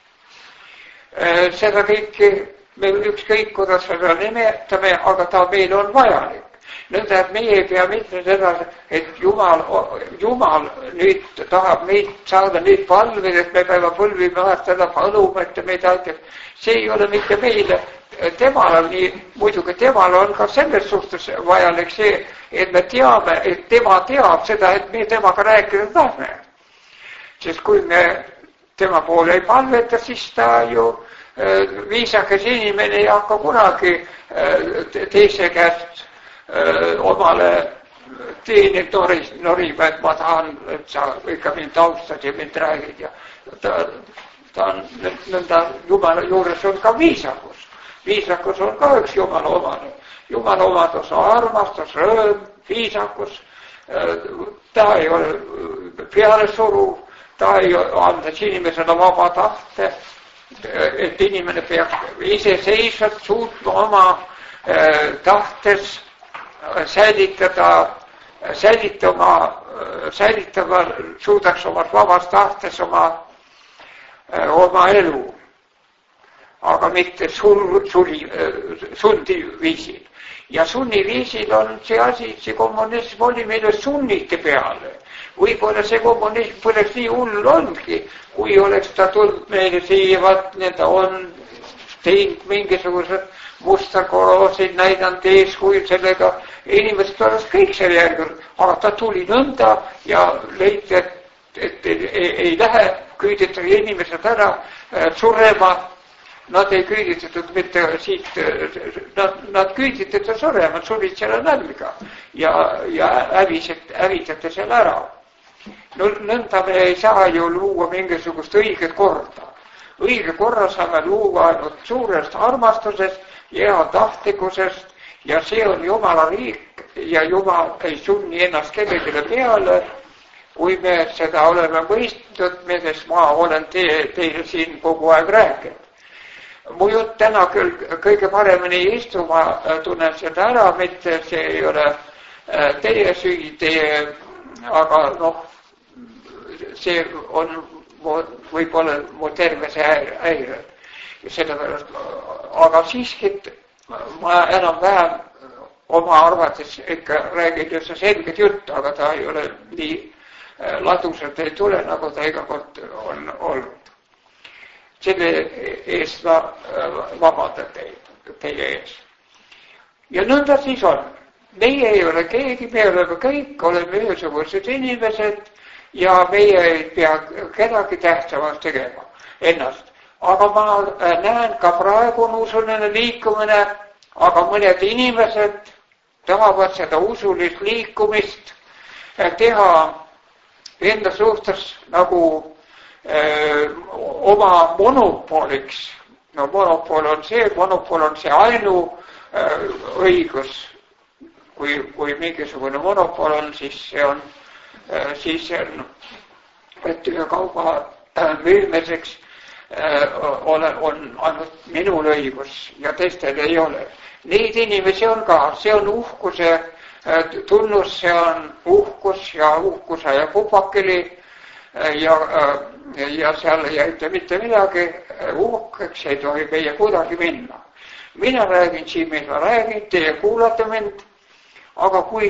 Seda kõiki me ükskõik, kuidas seda nimetame, aga ta meil on vajalik. Nõnda, et meie ei pea mitte seda, et Jumal, Jumal nüüd tahab meid saada nüüd palvida, et me peame põlvima teda paluma, et meid aitab. See ei ole mitte meile. Temal on nii, muidugi temal on ka selles suhtes vajalik see, et me teame, et tema teab seda, et me temaga rääkida tahme. Sest kui me tema poole ei palveta, siis ta ju viisakas inimene ei hakka kunagi teise käest omale teenid norima, et ma tahan, et sa ikka mind austad ja mind räägid. Ja ta, ta on nõnda, Jumala juures on ka viisakus. Viisakus on ka üks Jumala omane. Jumala omadus on armastus, rõõm, viisakus. Ta ei ole peale suruv, ta ei anda inimesele vaba tahte, et inimene peaks iseseisvalt suutma oma tahtes säilitada, säilitama, säilitama, suudaks oma vabas tahtes oma, oma elu. Aga mitte sul, suli, sundi viisil. Ja sunni viisil on see asi, see kommunism oli meile sunnite peale. Võib-olla see kommunism poleks nii hull ongi, kui oleks ta tulnud meile siia, vaat need on teinud mingisugused mustakoroosid, näidanud eeskuil sellega. Inimesed oleks kõik selle järgil, aga ta tuli nõnda ja leiti, et et ei, ei lähe küüditada inimesed ära surema. Nad ei küüditatud mitte siit, nad, nad küüditatud surema, surid selle nälga ja, ja häviset, hävitati selle ära. No, nõnda me ei saa ju luua mingisugust õiget korda. Õige korra saame luua ainult suurest armastusest ja tahtlikkusest ja see on Jumala riik ja Jumal ei sunni ennast kellelegi peale. Kui me seda oleme mõistnud, millest ma olen te, teile siin kogu aeg rääkinud. Mu jutt täna küll kõige paremini istuma tunnen seda ära, mitte see ei ole teie süü, teie, aga noh, see on võib-olla mu tervise häire. Sellepärast, aga siiski ma enam vähem oma arvates ikka räägin just selget juttu, aga ta ei ole nii ladusalt ei tule, nagu ta iga kord on olnud. Selle eest ma vabandan teid, teie ees. Ja nõnda siis on. Meie ei ole keegi, me oleme kõik, oleme ühesugused inimesed ja meie ei pea kedagi tähtsamaks tegema ennast. Aga ma näen ka praegu on usuline liikumine, aga mõned inimesed tahavad seda usulist liikumist teha enda suhtes nagu öö, oma monopoliks. No monopol on see, monopol on see ainu öö, õigus. Kui, kui mingisugune monopol on, siis see on, öö, siis see on, et ühe kauba müümiseks on, on ainult minul õigus ja teistel ei ole. Neid inimesi on ka, see on uhkuse tunnus, see on uhkus ja uhkuse ja kupakeli ja, ja seal ei aita mitte midagi, uhkeks ei tohi meie kuidagi minna. Mina räägin siin, mis ma räägin, teie kuulate mind, aga kui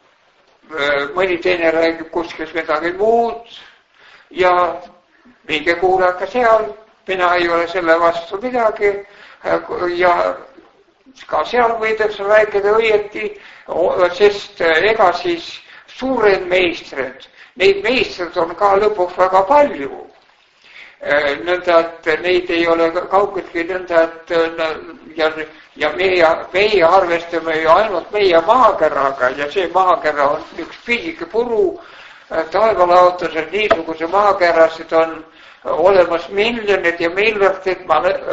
mõni teine räägib kuskil midagi muud ja minge kuulake seal, mina ei ole selle vastu midagi ja ka seal võidakse rääkida õieti, sest ega siis suured meistrid, neid meistrid on ka lõpuks väga palju. Nõnda, et neid ei ole kaugeltki nõnda, et ja, ja meie, meie arvestame ju ainult meie maakeraga ja see maakera on üks pisike puru, taevalaotused, niisuguse maakerasid on olemas miljonid ja miljardid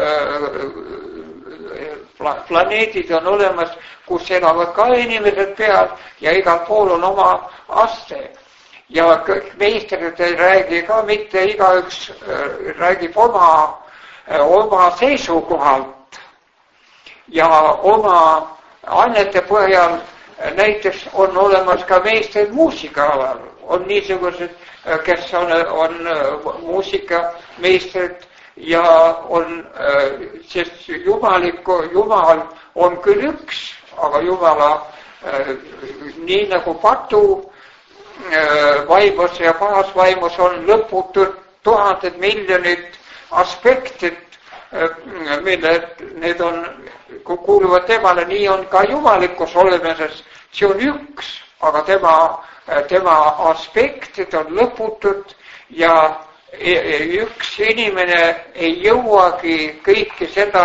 planeedid on olemas, kus elavad ka inimesed peal ja igal pool on oma aste. Ja kõik meistrid ei räägi ka mitte, igaüks räägib oma, oma seisukohalt ja oma annete põhjal. Näiteks on olemas ka meistrid muusikaalal. On niisugused, kes on, on muusikameistrid ja on, sest jumaliku, Jumal on küll üks, aga Jumala nii nagu patu vaimus ja baasvaimus on lõputud tuhanded miljonid aspektid, mille need on, kuuluvad temale, nii on ka jumalikus olemises, see on üks, aga tema, tema aspektid on lõputud ja üks inimene ei jõuagi kõike seda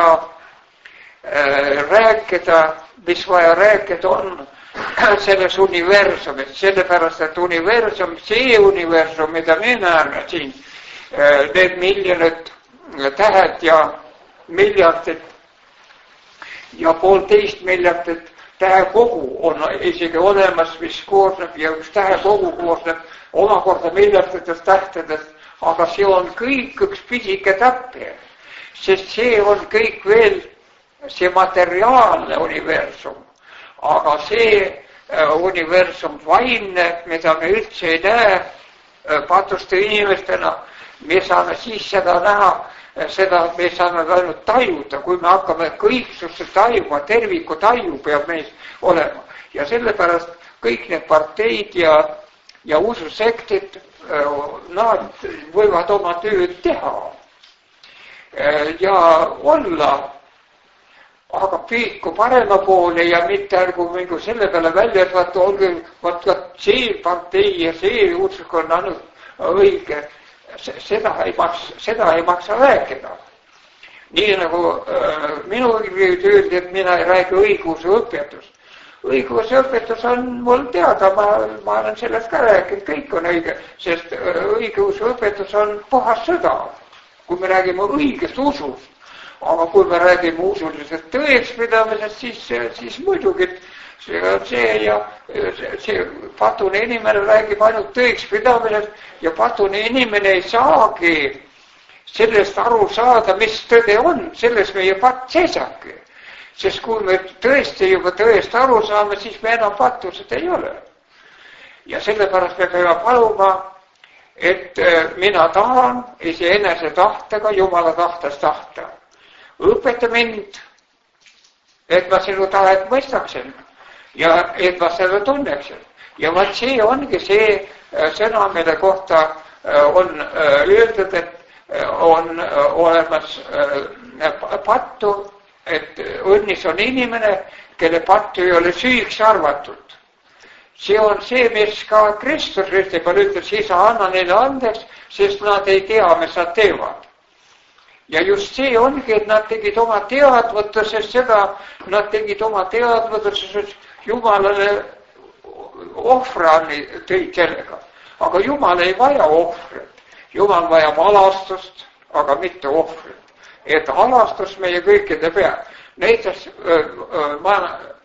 rääkida, mis vaja rääkida on selles universumist, sellepärast, et universum, see universum, mida me näeme siin, need miljonid tähed ja miljardid ja poolteist miljardit tähekogu on isegi olemas, mis koosneb ja üks tähekogu koosneb omakorda miljarditest tähtedest, aga see on kõik üks pisike täppe, sest see on kõik veel see materiaalne universum. Aga see universum vaimne, mida me üldse ei näe patuste inimestena, me saame siis seda näha, seda me saame ainult tajuda, kui me hakkame kõiksusse tajuma, terviku taju peab meis olema. Ja sellepärast kõik need parteid ja, ja ususektid, nad võivad oma tööd teha ja olla, aga püüdku parema poole ja mitte ärgu mingu selle peale välja, et vaata, olge, vaata, see partei ja see usk on ainult õige, seda ei maksa, seda ei maksa rääkida. Nii nagu äh, minu öeldi, et mina ei räägi õiguse õpetus. Õiguse õpetus on mul teada, ma, ma olen sellest ka rääkinud, kõik on õige, sest õiguse õpetus on puhas sõda, kui me räägime õigest usust. Aga kui me räägime usulisest tõekspidamisest, siis, siis muidugi see on see ja see, see patune inimene räägib ainult tõekspidamisest ja patune inimene ei saagi sellest aru saada, mis tõde on, selles meie patt seisabki. Sest kui me tõesti juba tõest aru saame, siis me enam pattused ei ole. Ja sellepärast me peame paluma, et mina tahan iseenese tahtega Jumala tahtes tahta. Õpeta mind, et ma sinu tahet mõistaksin ja et ma seda tunneksin. Ja vaat see ongi see sõna, mille kohta on öeldud, et on olemas pattu, et õnnis on inimene, kelle pattu ei ole süüks arvatud. See on see, mis ka Kristus risti peal ütles, isa anna neile andeks, sest nad ei tea, mis nad teevad. Ja just see ongi, et nad tegid oma teadvutuses seda, nad tegid oma teadvutuses Jumalale ohvrani tõid sellega. Aga Jumal ei vaja ohvrit. Jumal vajab alastust, aga mitte ohvrit. Et alastus meie kõikide peal. Näiteks ma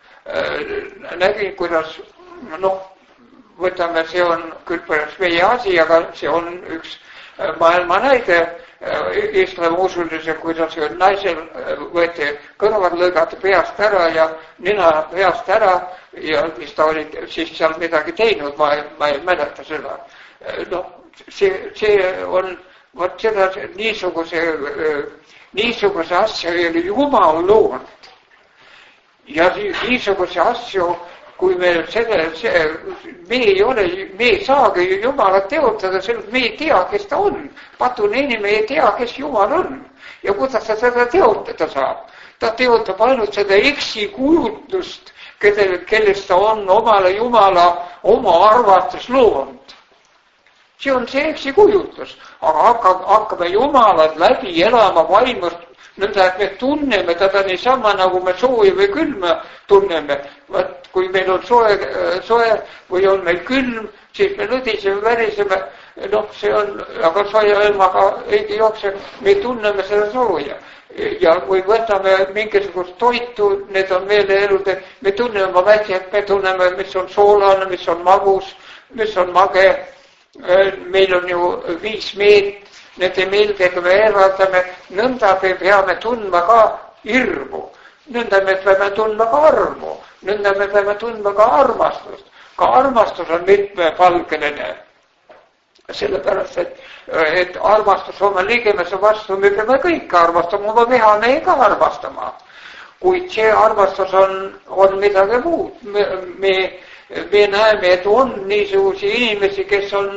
nägin, kuidas, noh, võtame, see on küll pärast meie asi, aga see on üks maailma näide islami usulise, kuidas naisel võeti kõrvad lõigati peast ära ja nina peast ära ja mis ta oli siis seal midagi teinud, ma, ma ei mäleta seda. Noh, see, see on, vot seda niisuguse niisuguse asja oli Jumal loonud. Ja niisuguse asju, kui me selle, see, me ei ole, me ei saagi Jumalat teotada, sellest me ei tea, kes ta on. Patune inimene ei tea, kes Jumal on. Ja kuidas ta seda teotada saab? Ta teotab ainult seda eksikujutlust, kellest ta on omale Jumala oma arvates loonud. See on see eksikujutlus, aga hakkab, hakkame Jumalat läbi elama vaimust, nõnda, et me tunneme teda niisama, nagu me sooja või külma tunneme. Vaat, kui meil on soe, soe või on meil külm, siis me lõdiseme, väriseme, noh, see on, aga soja ilmaga ei jookse, me tunneme seda sooja. Ja kui võtame mingisugust toitu, need on meeleelud, me tunneme väikselt, me tunneme, mis on soolane, mis on magus, mis on mage. Meil on ju viis meelt, nende meeldega me eraldame, nõnda me peame tundma ka hirmu, nõnda me peame tundma ka armu, nõnda me peame tundma ka armastust. Ka armastus on mitmepalgeline. Sellepärast, et, et armastus oma ligemese vastu me peame kõik armastama, oma viha me ei ka armastama. Kuid see armastus on, on midagi muud. Me, me Me näeme, et on niisugusi inimesi, kes on,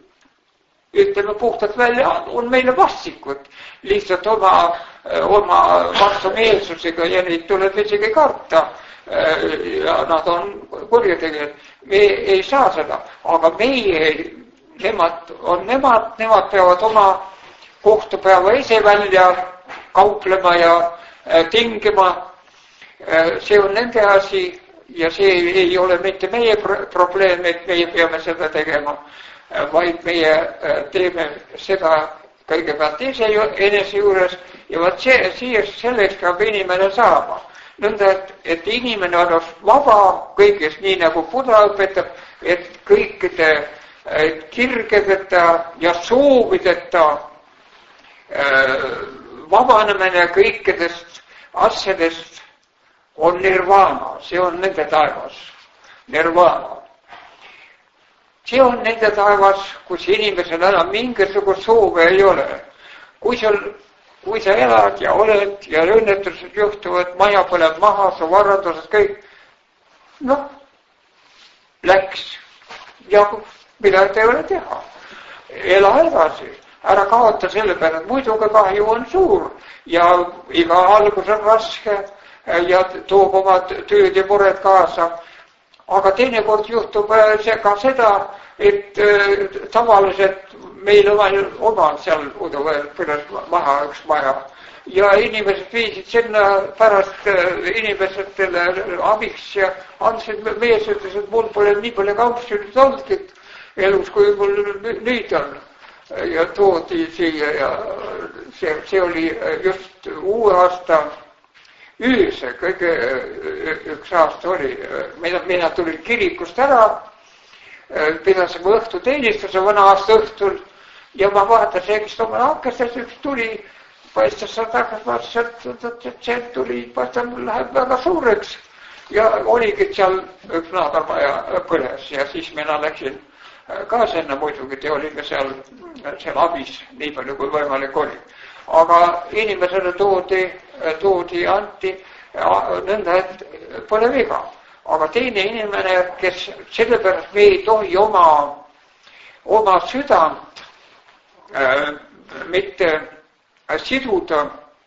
ütleme puhtalt välja, on meile vastikud. Lihtsalt oma, oma vastumeelsusega ja neid tuleb isegi karta. Ja nad on kurjategijad. Me ei saa seda, aga meie, nemad on nemad, nemad peavad oma kohtupäeva ise välja kauplema ja tingima. See on nende asi. Ja see ei ole mitte meie probleem, et meie peame seda tegema, vaid meie teeme seda kõigepealt ise enese juures ja vaat see, siia selleks peab inimene saama. Nõnda, et, et inimene on vaba kõigest, nii nagu Buddha õpetab, et kõikide kirgedeta ja soovideta vabanemine kõikidest asjadest on nirvana, see on nende taevas. Nirvana. See on nende taevas, kus inimesel enam mingisugust soove ei ole. Kui, sul, kui sa elad ja oled ja õnnetused juhtuvad, maja põleb maha, su varandused kõik, noh, läks. Ja midagi ei ole teha. Ela edasi. Ära kaota selle peale, et muidugi kahju on suur ja iga algus on raske ja toob oma tööd ja mured kaasa. Aga teinekord juhtub see ka seda, et tavaliselt meil omal, omal seal udu veel põles maha üks maja ja inimesed viisid sinna pärast inimesetele abiks ja andsid, mees ütles, et mul pole nii palju kampsulit oldki elus, kui mul nüüd on. Ja toodi siia ja see, see oli just uue aasta ööse, kõige üks aasta oli. Mina, mina tulin kirikust ära, pidasime õhtuteenistuse vana aasta õhtul ja ma vaatasin, eks oma hakkestas üks tuli, paistas seal tagasi, vaatasin, et see tuli, paistab, läheb väga suureks ja oligi seal üks naabermaja põles ja siis mina läksin ka sinna muidugi, te olime seal, seal abis nii palju kui võimalik oli. Aga inimesele toodi, toodi anti nõnda, et pole viga. Aga teine inimene, kes sellepärast me ei tohi oma, oma südant äh, mitte siduda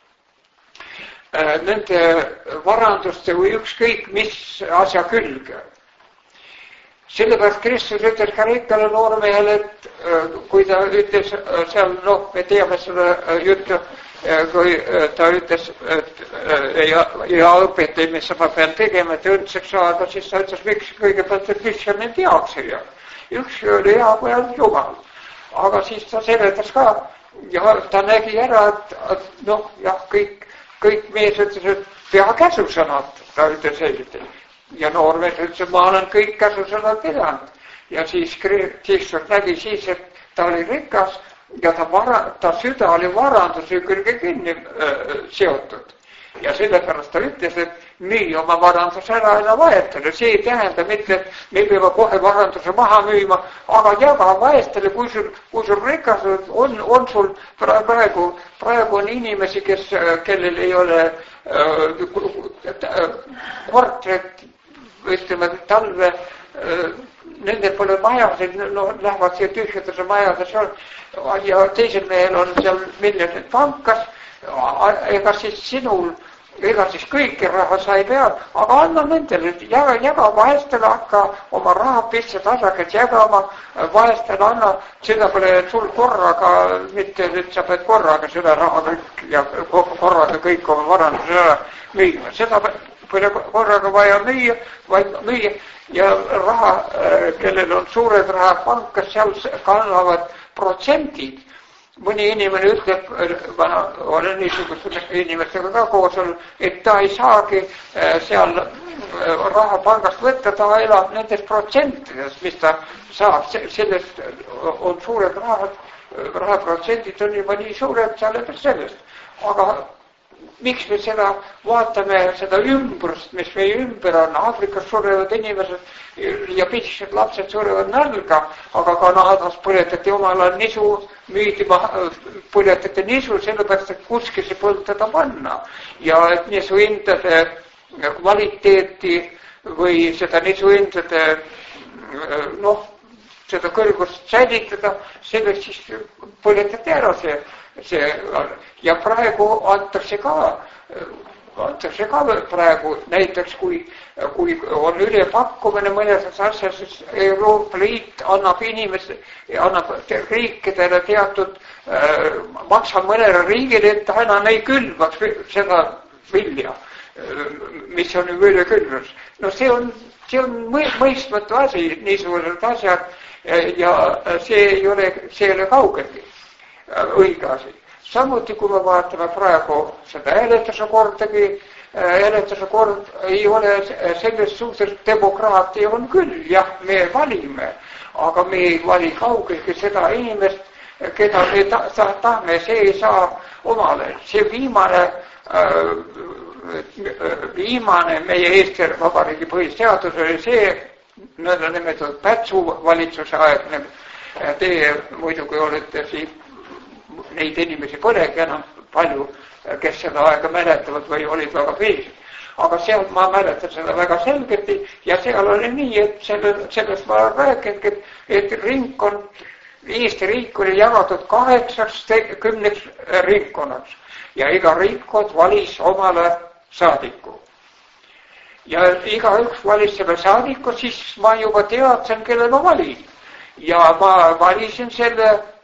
äh, nende varanduste või ükskõik mis asja külge. Sellepärast Kristus ütles ka rikkale noormehele, et äh, kui ta ütles äh, seal, noh, me teame seda juttu, kui ta ütles, et ja, ja õpetaja, mis ma pean tegema, et õndseks saada, siis ta ütles, miks kõigepealt, et mis seal need heaks ei ole. Üks oli hea kui ainult Jumal. Aga siis ta seletas ka ja ta nägi ära, et, et noh, jah, kõik, kõik mees ütles, et pea käsusõnad, ta ütles selline. Ja noormees ütles, et ma olen kõik käsusõnad pidanud. Ja siis Kristus nägi siis, et ta oli rikas, ja ta, vara, ta süda oli varanduse külge kinni äh, seotud. Ja sellepärast ta ütles, et müü oma varandus ära ja vaestele. See ei tähenda mitte, et me peame kohe varanduse maha müüma, aga jaga vaestele, kui sul, kui sul rikas on, on sul praegu, praegu on inimesi, kes, kellel ei ole äh, kortret, ütleme talve, äh, nende pole majasid, no lähevad siia tühjadesse majadesse ja teisel mehel on seal miljonid pankas, ega siis sinul, ega siis kõiki raha sa ei pea, aga anna nendele, jaga, jaga vaestele, hakka oma raha pisse tasakets jagama, vaestele anna, seda pole sul korraga, mitte nüüd sa pead korraga seda raha kõik ja korraga kõik oma varanduse ära müüma, seda pole korraga vaja müüa, vaid müüa ja raha, kellel on suured raha pankas, seal kannavad protsentid. Mõni inimene ütleb, ma olen niisuguse inimestega ka koos olnud, et ta ei saagi seal raha pangast võtta, ta elab nendest protsentidest, mis ta saab. Sellest on suured rahad, rahaprotsendid on juba nii suured, sa lähed sellest. Aga miks me seda vaatame, seda ümbrust, mis meie ümber on, Aafrikas surevad inimesed ja pisikesed lapsed surevad nälga, aga Kanadas põletati omal ajal nisu, müüdi põletati nisu, sellepärast, et kuskil see põletada panna. Ja et nisuhindade kvaliteeti või seda nisuhindade, noh, seda kõrgust säilitada, selleks siis põletati ära see. See, ja praegu antakse ka, antakse ka praegu näiteks, kui, kui on ülepakkumine mõnes asjas, siis Euroopa Liit annab inimesi, annab riikidele teatud, äh, maksab mõnele riigile, et aina ei külvaks seda vilja, mis on üle külvus. No see on, see on mõistmatu asi, niisugused asjad ja see ei ole, see ei ole kaugelgi õige asi. Samuti, kui me vaatame praegu seda hääletuse kordagi, hääletuse kord ei ole selles suhtes, demokraatia on küll, jah, me valime, aga me ei vali kaugelgi seda inimest, keda me ta, ta, tahame, see ei saa omale. See viimane, viimane meie Eesti Vabariigi põhiseadus oli see, nõnda nimetatud Pätsu valitsuse aegne. Teie muidugi olete siin neid inimesi polegi enam palju, kes seda aega mäletavad või olid väga piisad. Aga seal ma mäletan seda väga selgelt ja seal oli nii, et selle, sellest ma olen rääkinud, et, et ringkond, Eesti riik oli jagatud kaheksaks kümneks ringkonnaks ja iga ringkond valis omale saadiku. Ja igaüks valis selle saadiku, siis ma juba teadsin, kelle ma valin. Ja ma valisin selle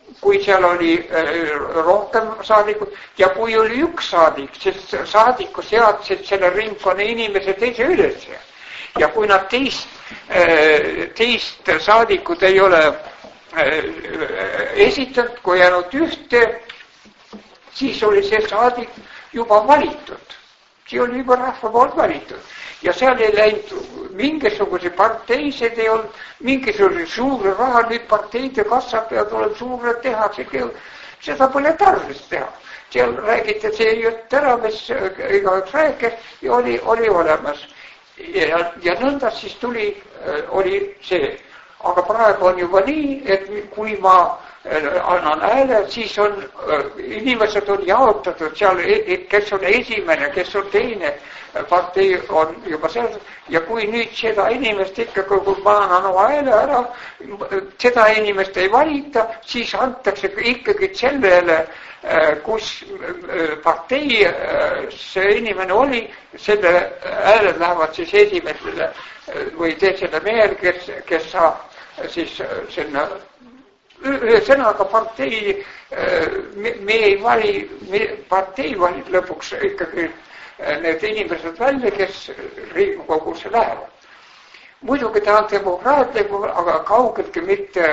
kui seal oli rohkem saadikud ja kui oli üks saadik, siis saadiku seadsid selle ringkonna inimese teise üles. Ja kui nad teist, teist saadikut ei ole esitanud, kui ainult ühte, siis oli see saadik juba valitud. See oli juba rahva poolt valitud. Ja seal ei läinud mingisuguse parteised ei olnud, mingisuguse suure raha, nüüd parteide kassab ja tuleb suure tehakse. Seda pole tarvis teha. Seal räägiti see jutt ära, mis igaüks rääkis ja oli, oli olemas. Ja, ja nõnda siis tuli, oli see. Aga praegu on juba nii, et kui ma annan hääle, siis on, inimesed on jaotatud seal, kes on esimene, kes on teine partei on juba selles. Ja kui nüüd seda inimest ikka, kui ma annan oma hääle ära, seda inimest ei valita, siis antakse ikkagi sellele, kus partei see inimene oli, selle hääled lähevad siis esimesele või teisele mehel, kes, kes saab siis sinna ühesõnaga partei, me, me ei vali, me, partei valib lõpuks ikkagi need inimesed välja, kes Riigikogusse lähevad. Muidugi ta on demokraatlik, aga kaugeltki mitte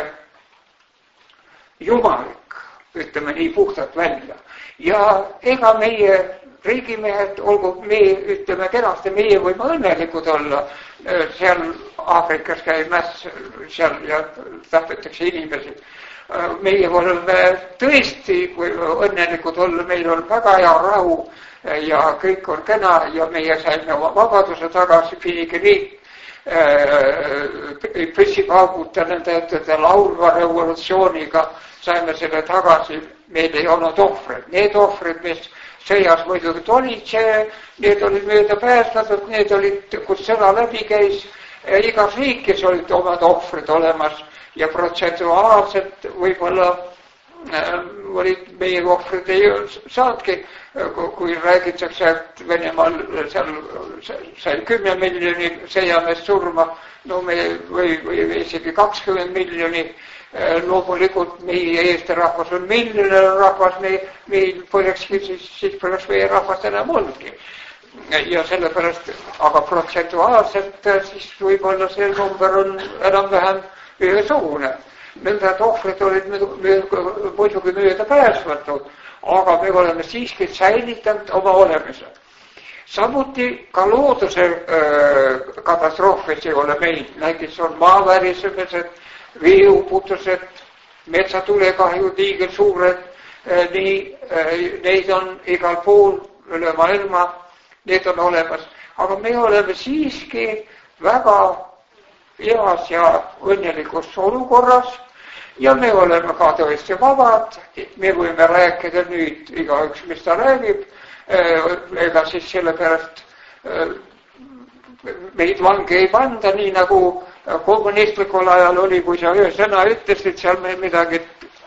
jumalik, ütleme nii puhtalt välja. Ja ega meie riigimehed, olgu meie, ütleme kenasti, meie võime õnnelikud olla, seal Aafrikas käib mäss, seal ja tapetakse inimesi. Meie oleme tõesti õnnelikud olla, meil on väga hea rahu ja kõik on kena ja meie saime oma vabaduse tagasi, Finigi riik püssipauguta nende ettede laulva revolutsiooniga saime selle tagasi, meil ei olnud ohvrid. Need ohvrid, mis sõjas muidugi olid, see, need olid mööda päästatud, need olid, kus sõda läbi käis, igas riigis olid omad ohvrid olemas ja protsentuaalselt võib-olla äh, olid meie ohvrid ei saadki, kui räägitakse, et Venemaal seal sai kümme miljoni sõjameest surma, no me või, või isegi kakskümmend miljoni. Loomulikult meie Eesti rahvas on miljonine rahvas, me, meil poleks, siis, siis poleks meie rahvast enam olnudki. Ja sellepärast, aga protsentuaalselt siis võib-olla see number on enam-vähem ühesugune. Nõnda ohvrid olid muidugi mööda pääsmatud, aga me oleme siiski säilitanud oma olemise. Samuti ka looduse äh, katastroofis ei ole meil, näiteks on maavärisemised, veeuputused, metsatulekahjud, liiga suured, nii, neid on igal pool üle maailma, need on olemas. Aga me oleme siiski väga heas ja õnnelikus olukorras ja me oleme ka tõesti vabad, me võime rääkida nüüd igaüks, mis ta räägib, ega siis sellepärast meid vangi ei panda, nii nagu kommunistlikul ajal oli, kui sa ühe sõna ütlesid seal midagi,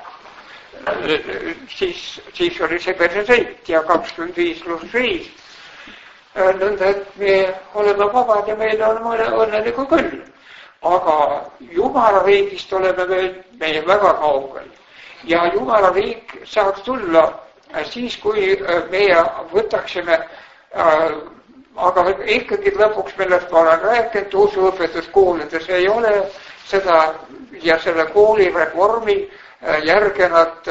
siis, siis oli see perseseit ja kakskümmend viis pluss viis. Nõnda, et me oleme vabad ja meil on õnneliku küll. Aga Jumala riigist oleme veel meie väga kaugel. Ja Jumala riik saaks tulla siis, kui meie võtaksime aga ikkagi lõpuks, millest ma olen rääkinud, usuõpetuskoolides ei ole seda ja selle koolireformi järge nad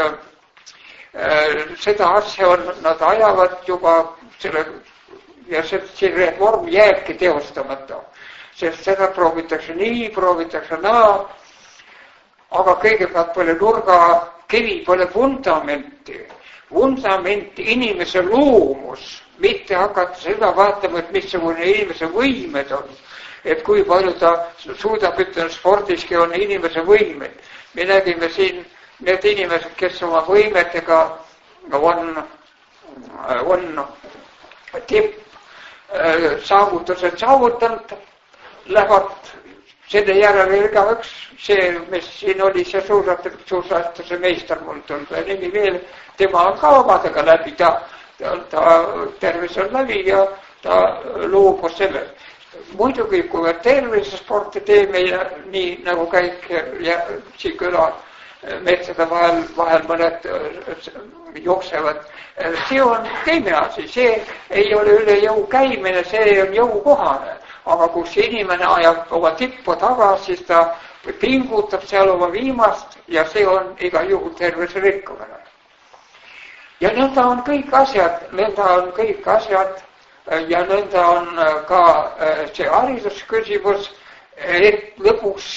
seda asja on, nad ajavad juba selle ja see, see reform jääbki teostamata, sest seda proovitakse nii, proovitakse naa, aga kõigepealt pole nurga kivi, pole vundamenti, vundamenti inimese loomus, mitte hakata seda vaatama, et missugune inimese võimed on. Et kui palju ta suudab, ütleme, spordiski on inimese võimed. Me nägime siin need inimesed, kes oma võimetega on, on tipp saavutused saavutanud, lähevad selle järele igaüks, see, mis siin oli, see suursaastuse meister, mul tuleb nimi veel, tema on ka omadega läbi, ta Ta, ta tervis on läbi ja ta loobus sellest. Muidugi, kui me tervisesporti teeme ja nii nagu käik ja siin küla metsade vahel, vahel mõned jooksevad. See on teine asi, see ei ole üle jõu käimine, see on jõukohane. Aga kus inimene ajab oma tippu taga, siis ta pingutab seal oma viimast ja see on igal juhul tervise rikkumine. Ja nõnda on kõik asjad, nõnda on kõik asjad ja nõnda on ka see haridusküsimus, et lõpuks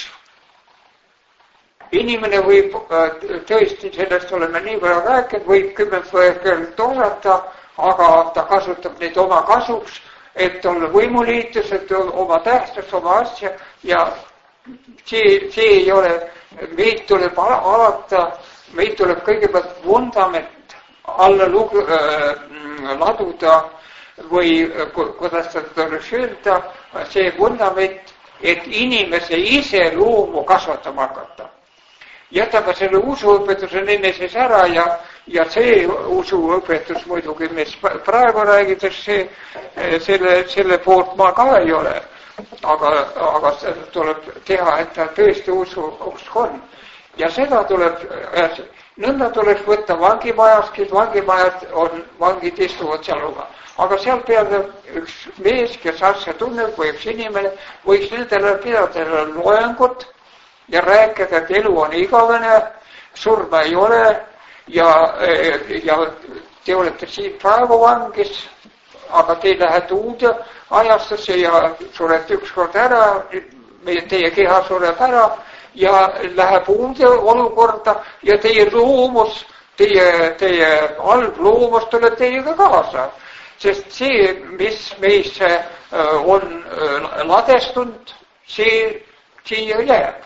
inimene võib tõesti, sellest oleme nii palju rääkinud, võib kümmet võekeelt osata, aga ta kasutab neid oma kasuks, et olla võimuliitus, et oma tähtsust, oma asja ja see, see ei ole, meid tuleb alata, meid tuleb kõigepealt vundament alla lugu, äh, laduda või kuidas seda tuleks öelda, see vundament, et inimese ise loomu kasvatama hakata. Jätame selle usuõpetuse nime siis ära ja, ja see usuõpetus muidugi, mis praegu räägides, see, selle, selle poolt ma ka ei ole. Aga, aga seda tuleb teha, et ta tõesti usu usk on. Ja seda tuleb, nõnda tuleks võtta vangimajaskid, vangimajad on, vangid istuvad seal oma. Aga seal peale üks mees, kes asja tunneb, või üks inimene, võiks nendele pidada loengut ja rääkida, et elu on igavene, surma ei ole ja, ja te olete siin praegu vangis, aga te lähete uude ajastusse ja surete ükskord ära, teie keha sureb ära ja läheb uude olukorda ja teie loomus, teie, teie algloomus tuleb teiega kaasa. Sest see, mis meisse on ladestunud, see siia jääb.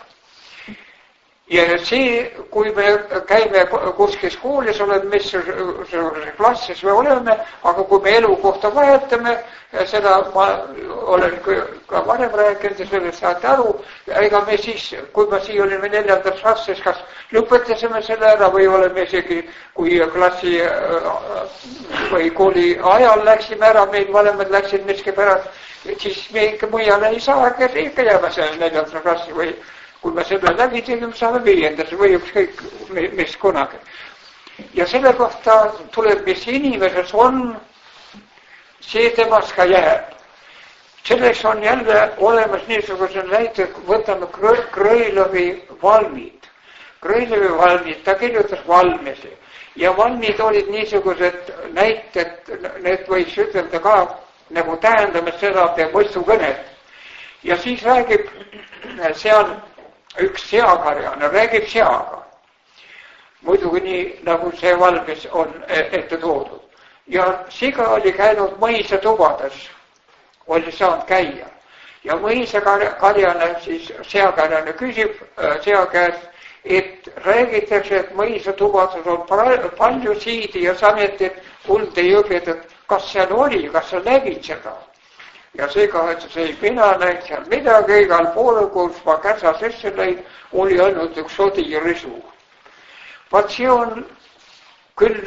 Ja see, kui me käime kuskil koolis, oleme mis klassis me oleme, aga kui me elukohta vahetame, seda ma olen ka varem rääkinud ja sellest saate aru, ega me siis, kui me siia olime neljandas klassis, kas lõpetasime selle ära või oleme isegi, kui klassi või kooli ajal läksime ära, meil vanemad läksid miski pärast, siis me ikka mujale ei saa, ikka jääme selle neljandas klassi või kui me selle läbi tegime, saame viiendas või ükskõik mis kunagi. Ja selle kohta tuleb, mis inimeses on, see temas ka jääb. Selleks on jälle olemas niisuguse näite, võtame Krõilovi valmid. Krõilovi valmid, ta kirjutas valmisi. Ja valmid olid niisugused näited, need võiks ütelda ka, nagu tähendame seda ja mõistukõnet. Ja siis räägib seal üks seakarjane, räägib seaga. Muidugi nii, nagu see valmis on ette toodud. Ja siga oli käinud mõisatubades, oli saanud käia. Ja mõisakarjane, siis seakarjane küsib sea käest, et räägitakse, et mõisatubades on palju siidi ja sametit, kulda jõged, et kas seal oli, kas sa nägid seda? Ja see kahetses, ei mina näid seal midagi, igal poole, kus ma käsa sisse lõin, oli ainult üks sodi ja risu. Vaat see on küll,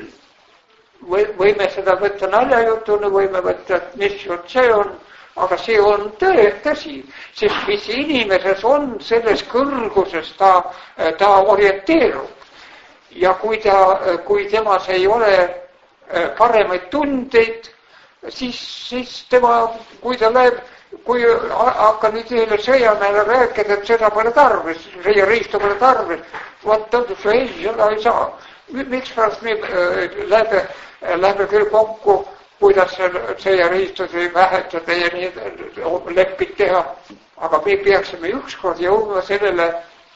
võime seda võtta naljajutuna, võime võtta, et mis jutt see on, aga see on tõe, tõsi, sest mis inimeses on, selles kõrguses ta, ta orienteerub. Ja kui, ta, kui temas ei ole paremaid tundeid, Siis, siis tema, kui ta läheb, kui hakka nüüd teile sõjamäele rääkida, et seda pole tarvis, sõjariistu pole tarvis, vaat tõndus, ei, seda ei saa. Miks pärast me lähme, lähme küll kokku, kuidas sõjariistud või vähetada ja nii lepid teha, aga me peaksime ükskord jõudma sellele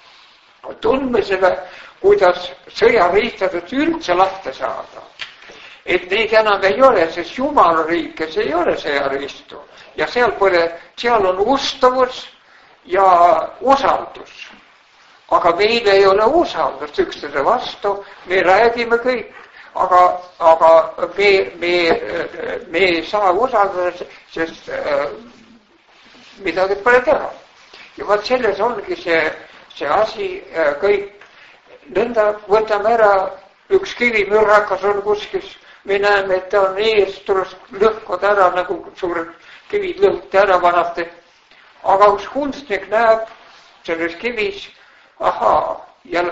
tundmisele, kuidas sõjariistadest üldse lahti saada. Et neid enam ei ole, sest Jumala riikes ei ole sõjariistu. Ja seal, pole, seal on ustavus ja usaldus. Aga meil ei ole usaldust üksteise vastu, me räägime kõik, aga, aga me, me, me ei saa usaldada, sest äh, midagi pole teha. Ja vaat selles ongi see, see asi äh, kõik. Nõnda võtame ära üks kivimürrakas on kuskil. Me näeme, et ta on eest tulest lõhkud ära, nagu suured kivid lõhti ära vanasti. Aga üks kunstnik näeb selles kivis, ahaa, ja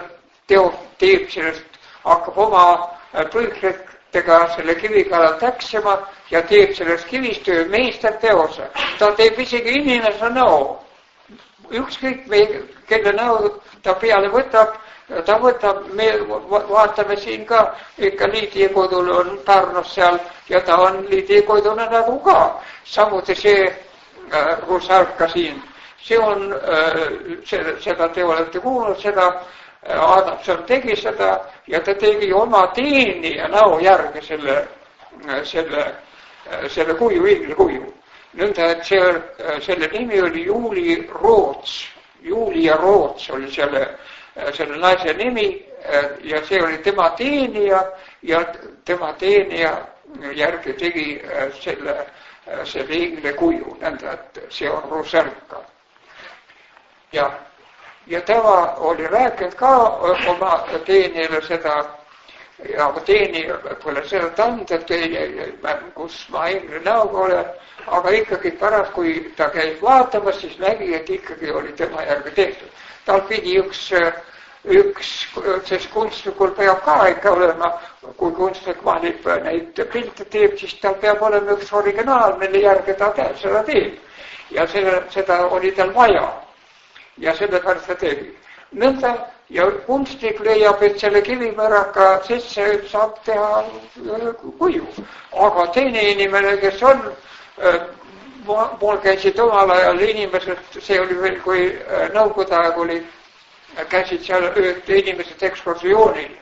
teo, teeb sellest, hakkab oma põlgretega selle kivi kallal täksema ja teeb sellest kivist ühe meisterteose. Ta teeb isegi inimese näo. Ükskõik me, kelle näo ta peale võtab, ta võtab, me vaatame siin ka, ikka Liidi kodul on Pärnus seal ja ta on Liidi kodune nagu ka. Samuti see äh, Rusarka siin, see on, äh, seda, seda te olete kuulnud, seda äh, Adamson tegi seda ja ta tegi oma teenija näo järgi selle, äh, selle, äh, selle kuju, hiiglikuju. Nõnda, et see, selle nimi oli Juuli Roots. Julia Roots oli selle, selle naise nimi ja see oli tema teenija ja tema teenija järgi tegi selle, selle ingle kuju. Nõnda, et see on Rusalka. Ja, ja tema oli rääkinud ka oma teenijale seda, ja teenija pole seda tandelt, kus ma ingle näoga olen, aga ikkagi pärast, kui ta käis vaatamas, siis nägi, et ikkagi oli tema järgi tehtud. Tal pidi üks, üks, sest kunstnikul peab ka ikka olema, kui kunstnik maalib neid pilte teeb, siis tal peab olema üks originaal, mille järgi ta seda teeb. Ja seda, seda oli tal vaja. Ja sellepärast ta tegi. Nõnda, ja kunstnik leiab, et selle kivimäraka sisse saab teha kuju. Aga teine inimene, kes on, mul käisid omal ajal inimesed, see oli veel, kui nõukogude aeg oli, käisid seal inimesed ekskursioonil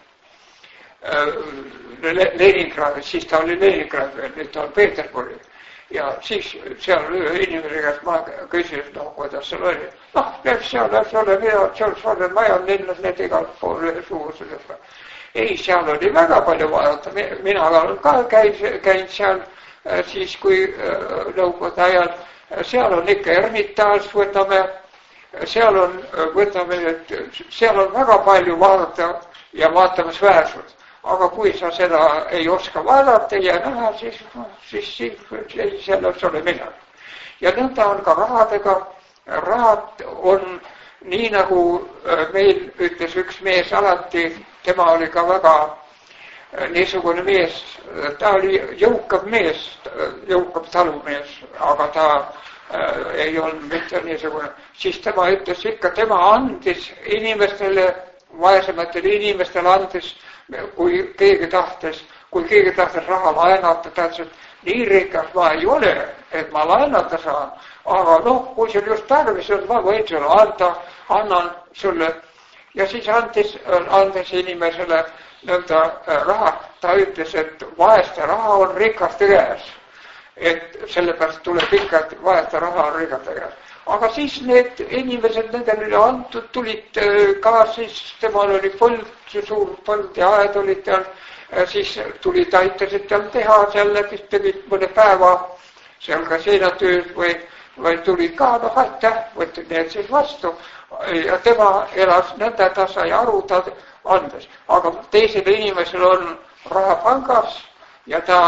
Leningradis, siis ta oli Leningrad veel, nüüd ta on Peeterburgi. Ja siis seal inimene, kes ma küsin, no kuidas seal oli. Noh, need seal, seal oli mida, seal oli majad linnas, need igal pool suurused. Ei, seal oli väga palju vaadata. Mina olen ka käinud seal siis, kui nõukogude ajal. Seal on ikka Ermitaas, võtame, seal on, võtame, et seal on väga palju vaadata ja vaatamisväärsed. Aga kui sa seda ei oska vaadata ja näha, siis, siis, siis selles ole midagi. Ja nõnda on ka rahadega. Rahad on nii, nagu meil ütles üks mees alati, tema oli ka väga niisugune mees, ta oli jõukab mees, jõukab talumees, aga ta äh, ei olnud mitte niisugune. Siis tema ütles ikka, tema andis inimestele, vaesematele inimestele andis, kui keegi tahtes, kui keegi tahtes raha laenata, ta ütles, et nii rikas ma ei ole, et ma laenata saan, aga noh, kui sul just tarvis on, ma võin sulle anda, annan sulle. Ja siis andis, andis inimesele nõnda raha, ta ütles, et vaeste raha on rikaste käes. Et sellepärast tuleb ikka, et vaeste raha on rikaste käes. Aga siis need inimesed, nendel oli antud, tulid ka siis, temal oli põld, suur põld ja aed olid tal, siis tulid, aitasid tal teha, seal läbi tegid mõne päeva, seal ka seinatööd või, või tulid ka, noh, aitäh, võtsid need siis vastu. Ja tema elas nõnda, ta sai aru, ta andes. Aga teisel inimesel on raha pangas ja ta,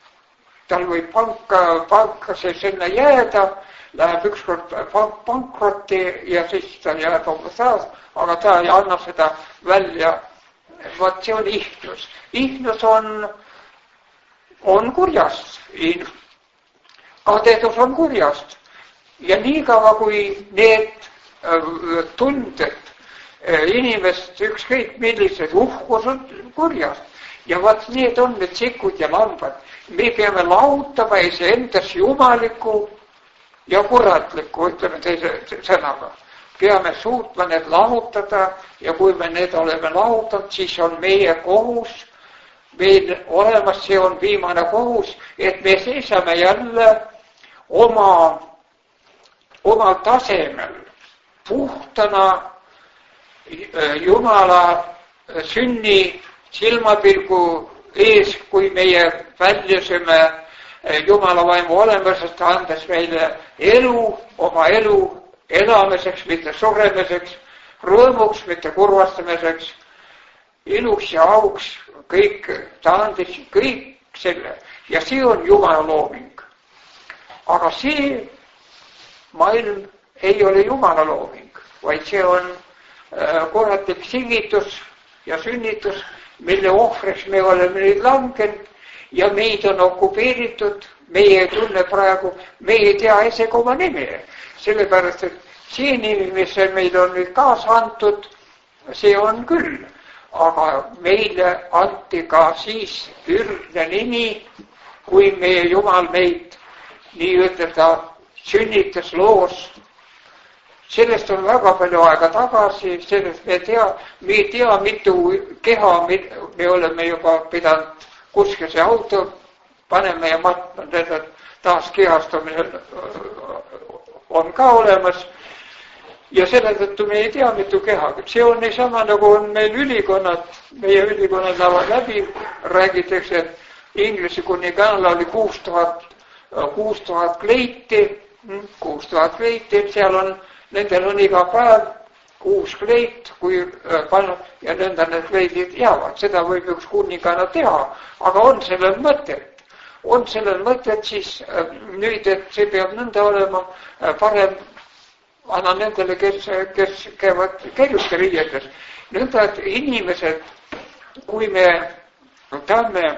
tal võib panka, panka see sinna jääda, läheb ükskord pank, pankrotti ja siis ta jääb oma taas, aga ta ei anna seda välja. Vaat see on ihnus. Ihnus on, on kurjast. Kadedus on kurjast. Ja nii kaua, kui need tunded inimest ükskõik millised uhkused kurjast. Ja vaat need on need sikud ja lambad. Me peame lahutama iseendas jumaliku ja kuratlikku, ütleme teise sõnaga. Peame suutma need lahutada ja kui me need oleme lahutanud, siis on meie kohus, meil olemas, see on viimane kohus, et me seisame jälle oma, oma tasemel puhtana Jumala sünni silmapilgu ees, kui meie väljusime Jumala vaimu olemusest, andes meile elu, oma elu elamiseks, mitte suremiseks, rõõmuks, mitte kurvastamiseks, iluks ja auks, kõik, ta andis kõik selle. Ja see on Jumala looming. Aga see maailm ei ole Jumala looming, vaid see on äh, korratlik singitus ja sünnitus, mille ohvriks me oleme nüüd langenud ja meid on okupeeritud, meie ei tunne praegu, meie ei tea isegi oma nimi, sellepärast et see nimi, mis meil on nüüd kaasa antud, see on küll, aga meile anti ka siis üldne nimi, kui meie Jumal meid nii ütelda sünnitas loos. Sellest on väga palju aega tagasi, sellest me tea, me ei tea mitu keha, me oleme juba pidanud kuskil see auto paneme ja matma, et taas kehastamine on ka olemas. Ja selle tõttu me ei tea mitu keha. See on nii sama nagu on meil ülikonnad, meie ülikonnad lähevad läbi, räägitakse, et Inglise kuninganna oli kuus tuhat kleiti, kuus tuhat kleiti, seal on, nendel on iga päev kuus kleit, kui panna ja nõnda need kleidid jäävad. Seda võib üks kuninganna teha, aga on sellel mõtet. On sellel mõtet siis nüüd, et see peab nõnda olema parem anna nendele, kes, kes käivad keljuste riietes. Nõnda, et inimesed, kui me tahame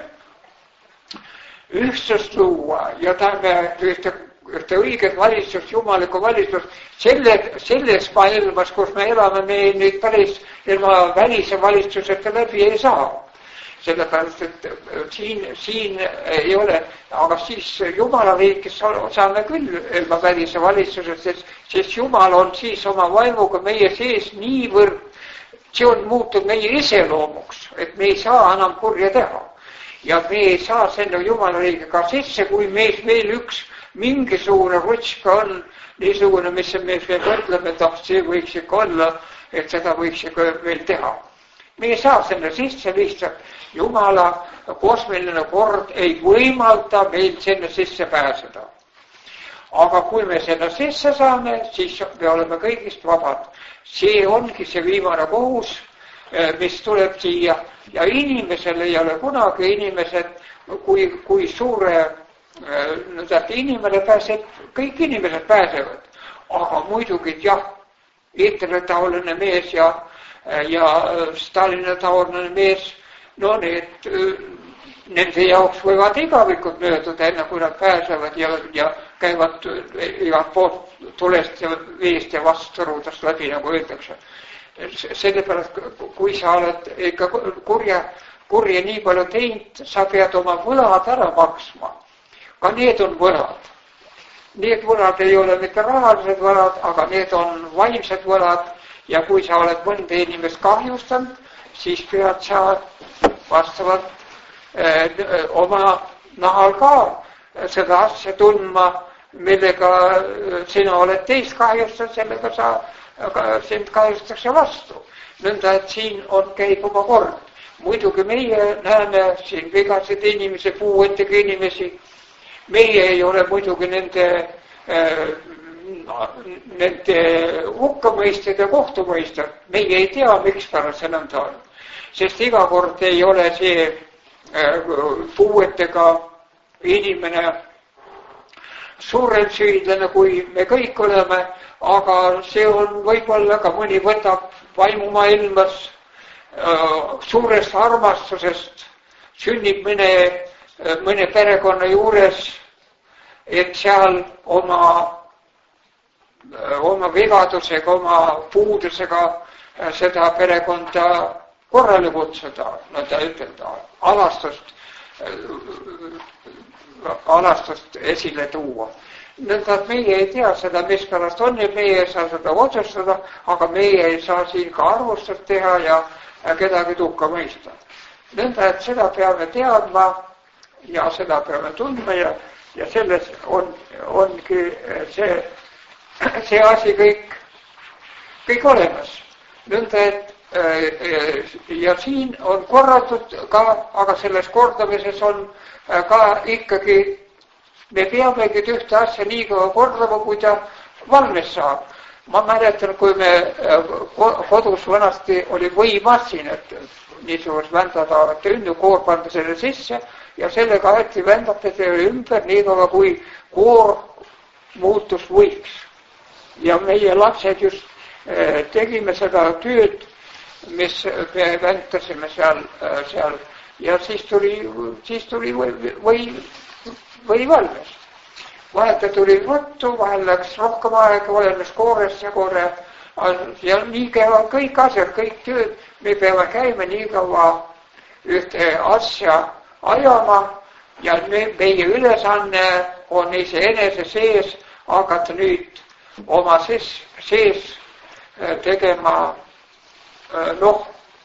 ühtsust luua ja tahame ühte, ühte õiget valitsust, jumalikku valitsust, selle, selles maailmas, kus me elame, me nüüd päris ilma välise valitsuseta läbi ei saa. Sellepärast, et siin, siin ei ole, aga siis Jumala riigis saame küll ilma välise valitsusest, sest, sest Jumal on siis oma vaimuga meie sees niivõrd, see on muutunud meie iseloomuks, et me ei saa enam kurja teha. Ja me ei saa selle Jumala riigiga sisse, kui meis veel üks mingisugune rutska on niisugune, mis mees veel mõtleb, et ah, see võiks ikka olla, et seda võiks ikka veel teha. Me ei saa selle sisse lihtsalt. Jumala kosmiline kord ei võimalda meil selle sisse pääseda. Aga kui me selle sisse saame, siis me oleme kõigist vabad. See ongi see viimane kohus, mis tuleb siia. Ja inimesel ei ole kunagi inimesed, kui, kui suure et inimene pääseb, kõik inimesed pääsevad. Aga muidugi, jah, Hitleri taoline mees ja, ja Stalini taoline mees, no need, nende jaoks võivad igavikud mööduda, enne kui nad pääsevad ja, ja käivad igalt poolt tulest ja veest ja vasturuudast läbi, nagu öeldakse. Sellepärast, kui sa oled ikka kurja, kurja nii palju teinud, sa pead oma võlad ära maksma. Ka need on võlad. Need võlad ei ole mitte rahalised võlad, aga need on vaimsed võlad. Ja kui sa oled mõnda inimest kahjustanud, siis pead sa vastavalt eh, oma nahal ka seda asja tundma, millega sina oled teist kahjustanud, sellega sa sind kahjustatakse vastu. Nõnda, et siin on käib oma kord. Muidugi meie näeme siin vigased inimesi, puuetega inimesi. Meie ei ole muidugi nende, nende hukkamõisted ja kohtumõisted. Meie ei tea, miks pärast see nõnda on. Sest iga kord ei ole see puuetega inimene suurem süüdlane, kui me kõik oleme, aga see on võib-olla ka mõni võtab vaimumaailmas suurest armastusest, sünnib mõne, mõne perekonna juures, et seal oma, oma vigadusega, oma puudusega seda perekonda korrale kutsuda, nõnda ütelda, alastust, alastust esile tuua. Nõnda, et meie ei tea seda, mis pärast on, ja meie ei saa seda otsustada, aga meie ei saa siin ka arvustust teha ja kedagi tukka mõista. Nõnda, et seda peame teadma ja seda peame tundma ja, ja selles on, ongi see, see asi kõik, kõik olemas. Nõnda, et ja siin on korratud ka, aga selles kordamises on ka ikkagi, me peamegi ühte asja nii kaua kordama, kui ta valmis saab. Ma mäletan, kui me kodus vanasti oli võimassin, et niisugust vändada tündu koor panda selle sisse ja sellega aeti vändata selle ümber nii kaua, kui koor muutus võiks. Ja meie lapsed just tegime seda tööd mis me väntasime seal, seal ja siis tuli, siis tuli või, või, või valmis. Vahel ta tuli võttu, vahel läks rohkem aega, olenes koores ja koore ja nii käivad kõik asjad, kõik tööd. Me peame käima nii kaua ühte asja ajama ja meie ülesanne on iseenese sees hakata nüüd oma sees, sees tegema, noh,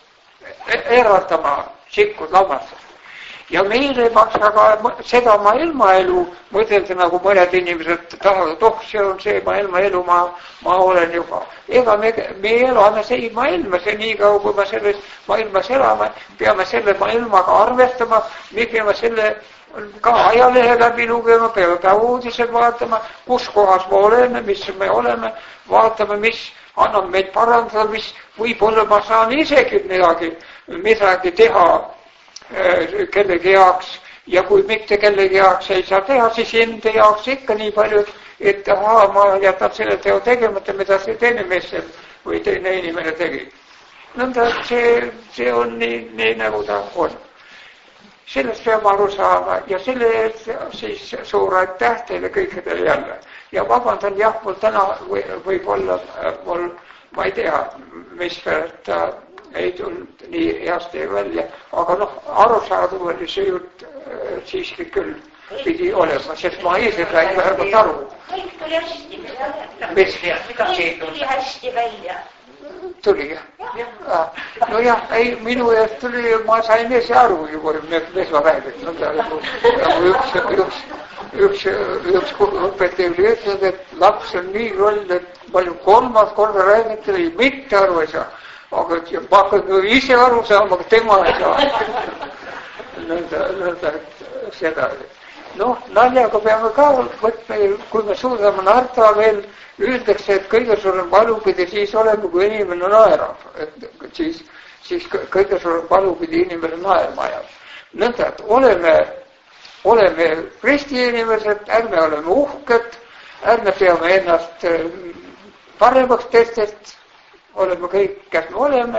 eraldama sikud lammastust. Ja meil ei maksa ka seda maailmaelu mõtelda, nagu mõned inimesed tahavad, oh, see on see maailmaelu, ma, ma olen juba. Ega me, me elame see maailma, see nii kaua, kui me selles maailmas elame, peame selle maailmaga arvestama, me peame selle ka ajalehe läbi lugema, peame ka uudised vaatama, kus kohas me oleme, mis me oleme, vaatame, mis annab meid parandada, mis võib-olla ma saan isegi midagi, midagi teha kellegi jaoks ja kui mitte kellegi jaoks ei saa teha, siis enda jaoks ikka nii palju, et aha, ma jätan selle teo tegemata, mida see teine mees või teine inimene tegi. Nõnda, see, see on nii, nii nagu ta on. Sellest peame aru saama ja selle eest siis suur aitäh teile kõikidele jälle. Ja vabandan, jah, mul täna või, võib olla, mul, ma ei tea, mis pärast ei tulnud nii heasti välja, aga noh, arusaadav oli see jutt äh, siiski küll pidi olema, sest ma ise sain vähemalt aru. Kõik tuli hästi välja. Mis? Kõik tuli hästi välja. Tuli, jah? Ja. No jah, ei, minu eest tuli, ma sain ise aru juba, mis ma räägin. Üks, üks, üks, üks õpetaja ütles, et laps on nii roll, et palju kolmas korda räägiti, ei mitte aru ei saa. Aga ma hakkan ise aru saama, aga tema ei saa. Nõnda, nõnda, seda. Noh, naljaga peame ka võtma, kui me suudame narta veel, öeldakse, et kõige suurem valupidi siis oleme, kui inimene naerab. Et siis, siis kõige suurem valupidi inimene naerma ajab. Nõnda, et oleme, oleme risti inimesed, ärme oleme uhked, ärme peame ennast paremaks teistest, oleme kõik, kes me oleme,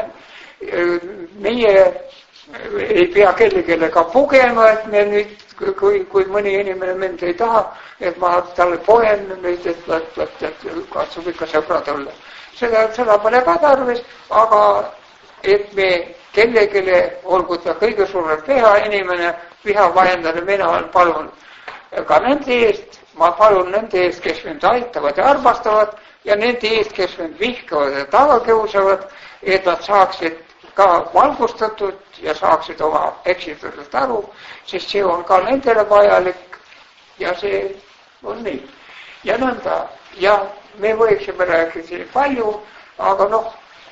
meie ei pea kellegile ka pugema, et me nüüd, kui, kui mõni inimene mind ei taha, et ma talle poen nüüd, et, et, et, et katsub ikka sõbrad olla. Seda, seda pole ka tarvis, aga et me kellegile, olgu ta kõige suurem viha inimene, viha vahendada, mina palun ka nende eest, ma palun nende eest, kes mind aitavad ja armastavad, ja nende eest, kes mind vihkavad ja tagakiusavad, et nad saaksid ka valgustatud ja saaksid oma eksitusest aru, sest see on ka nendele vajalik ja see on nii. Ja nõnda, ja me võiksime rääkida palju, aga noh,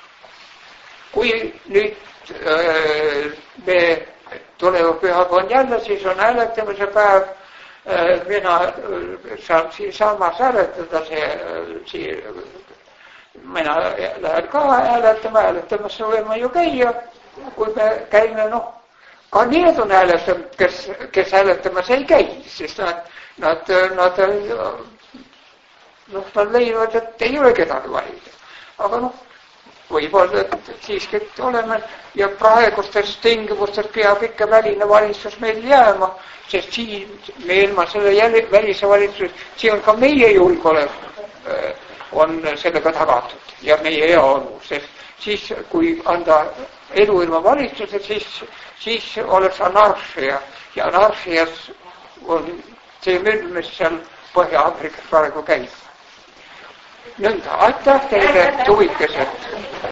kui nüüd äh, me tuleva pühapäev on jälle, siis on hääletamise päev, mina saan siin samas hääletada, see, mina lähen ka hääletama, hääletamasse võime ju käia, kui me käime, noh, ka need on hääletanud, kes, kes hääletamas ei käi, sest nad, nad, nad, noh, nad leiavad, et ei ole kedagi valida. Aga noh, võib-olla, et siiski oleme ja praegustes tingimustes peab ikka väline valitsus meil jääma, sest siin me ilma selle välise valitsus, siin on ka meie julgeolek on sellega tagatud ja meie heaolu, sest siis kui anda elu ilma valitsused, siis, siis oleks anarhia ja anarhias on see müll, mis seal Põhja-Aafrikas praegu käib. Nõnda, aitäh teile, tuvikesed.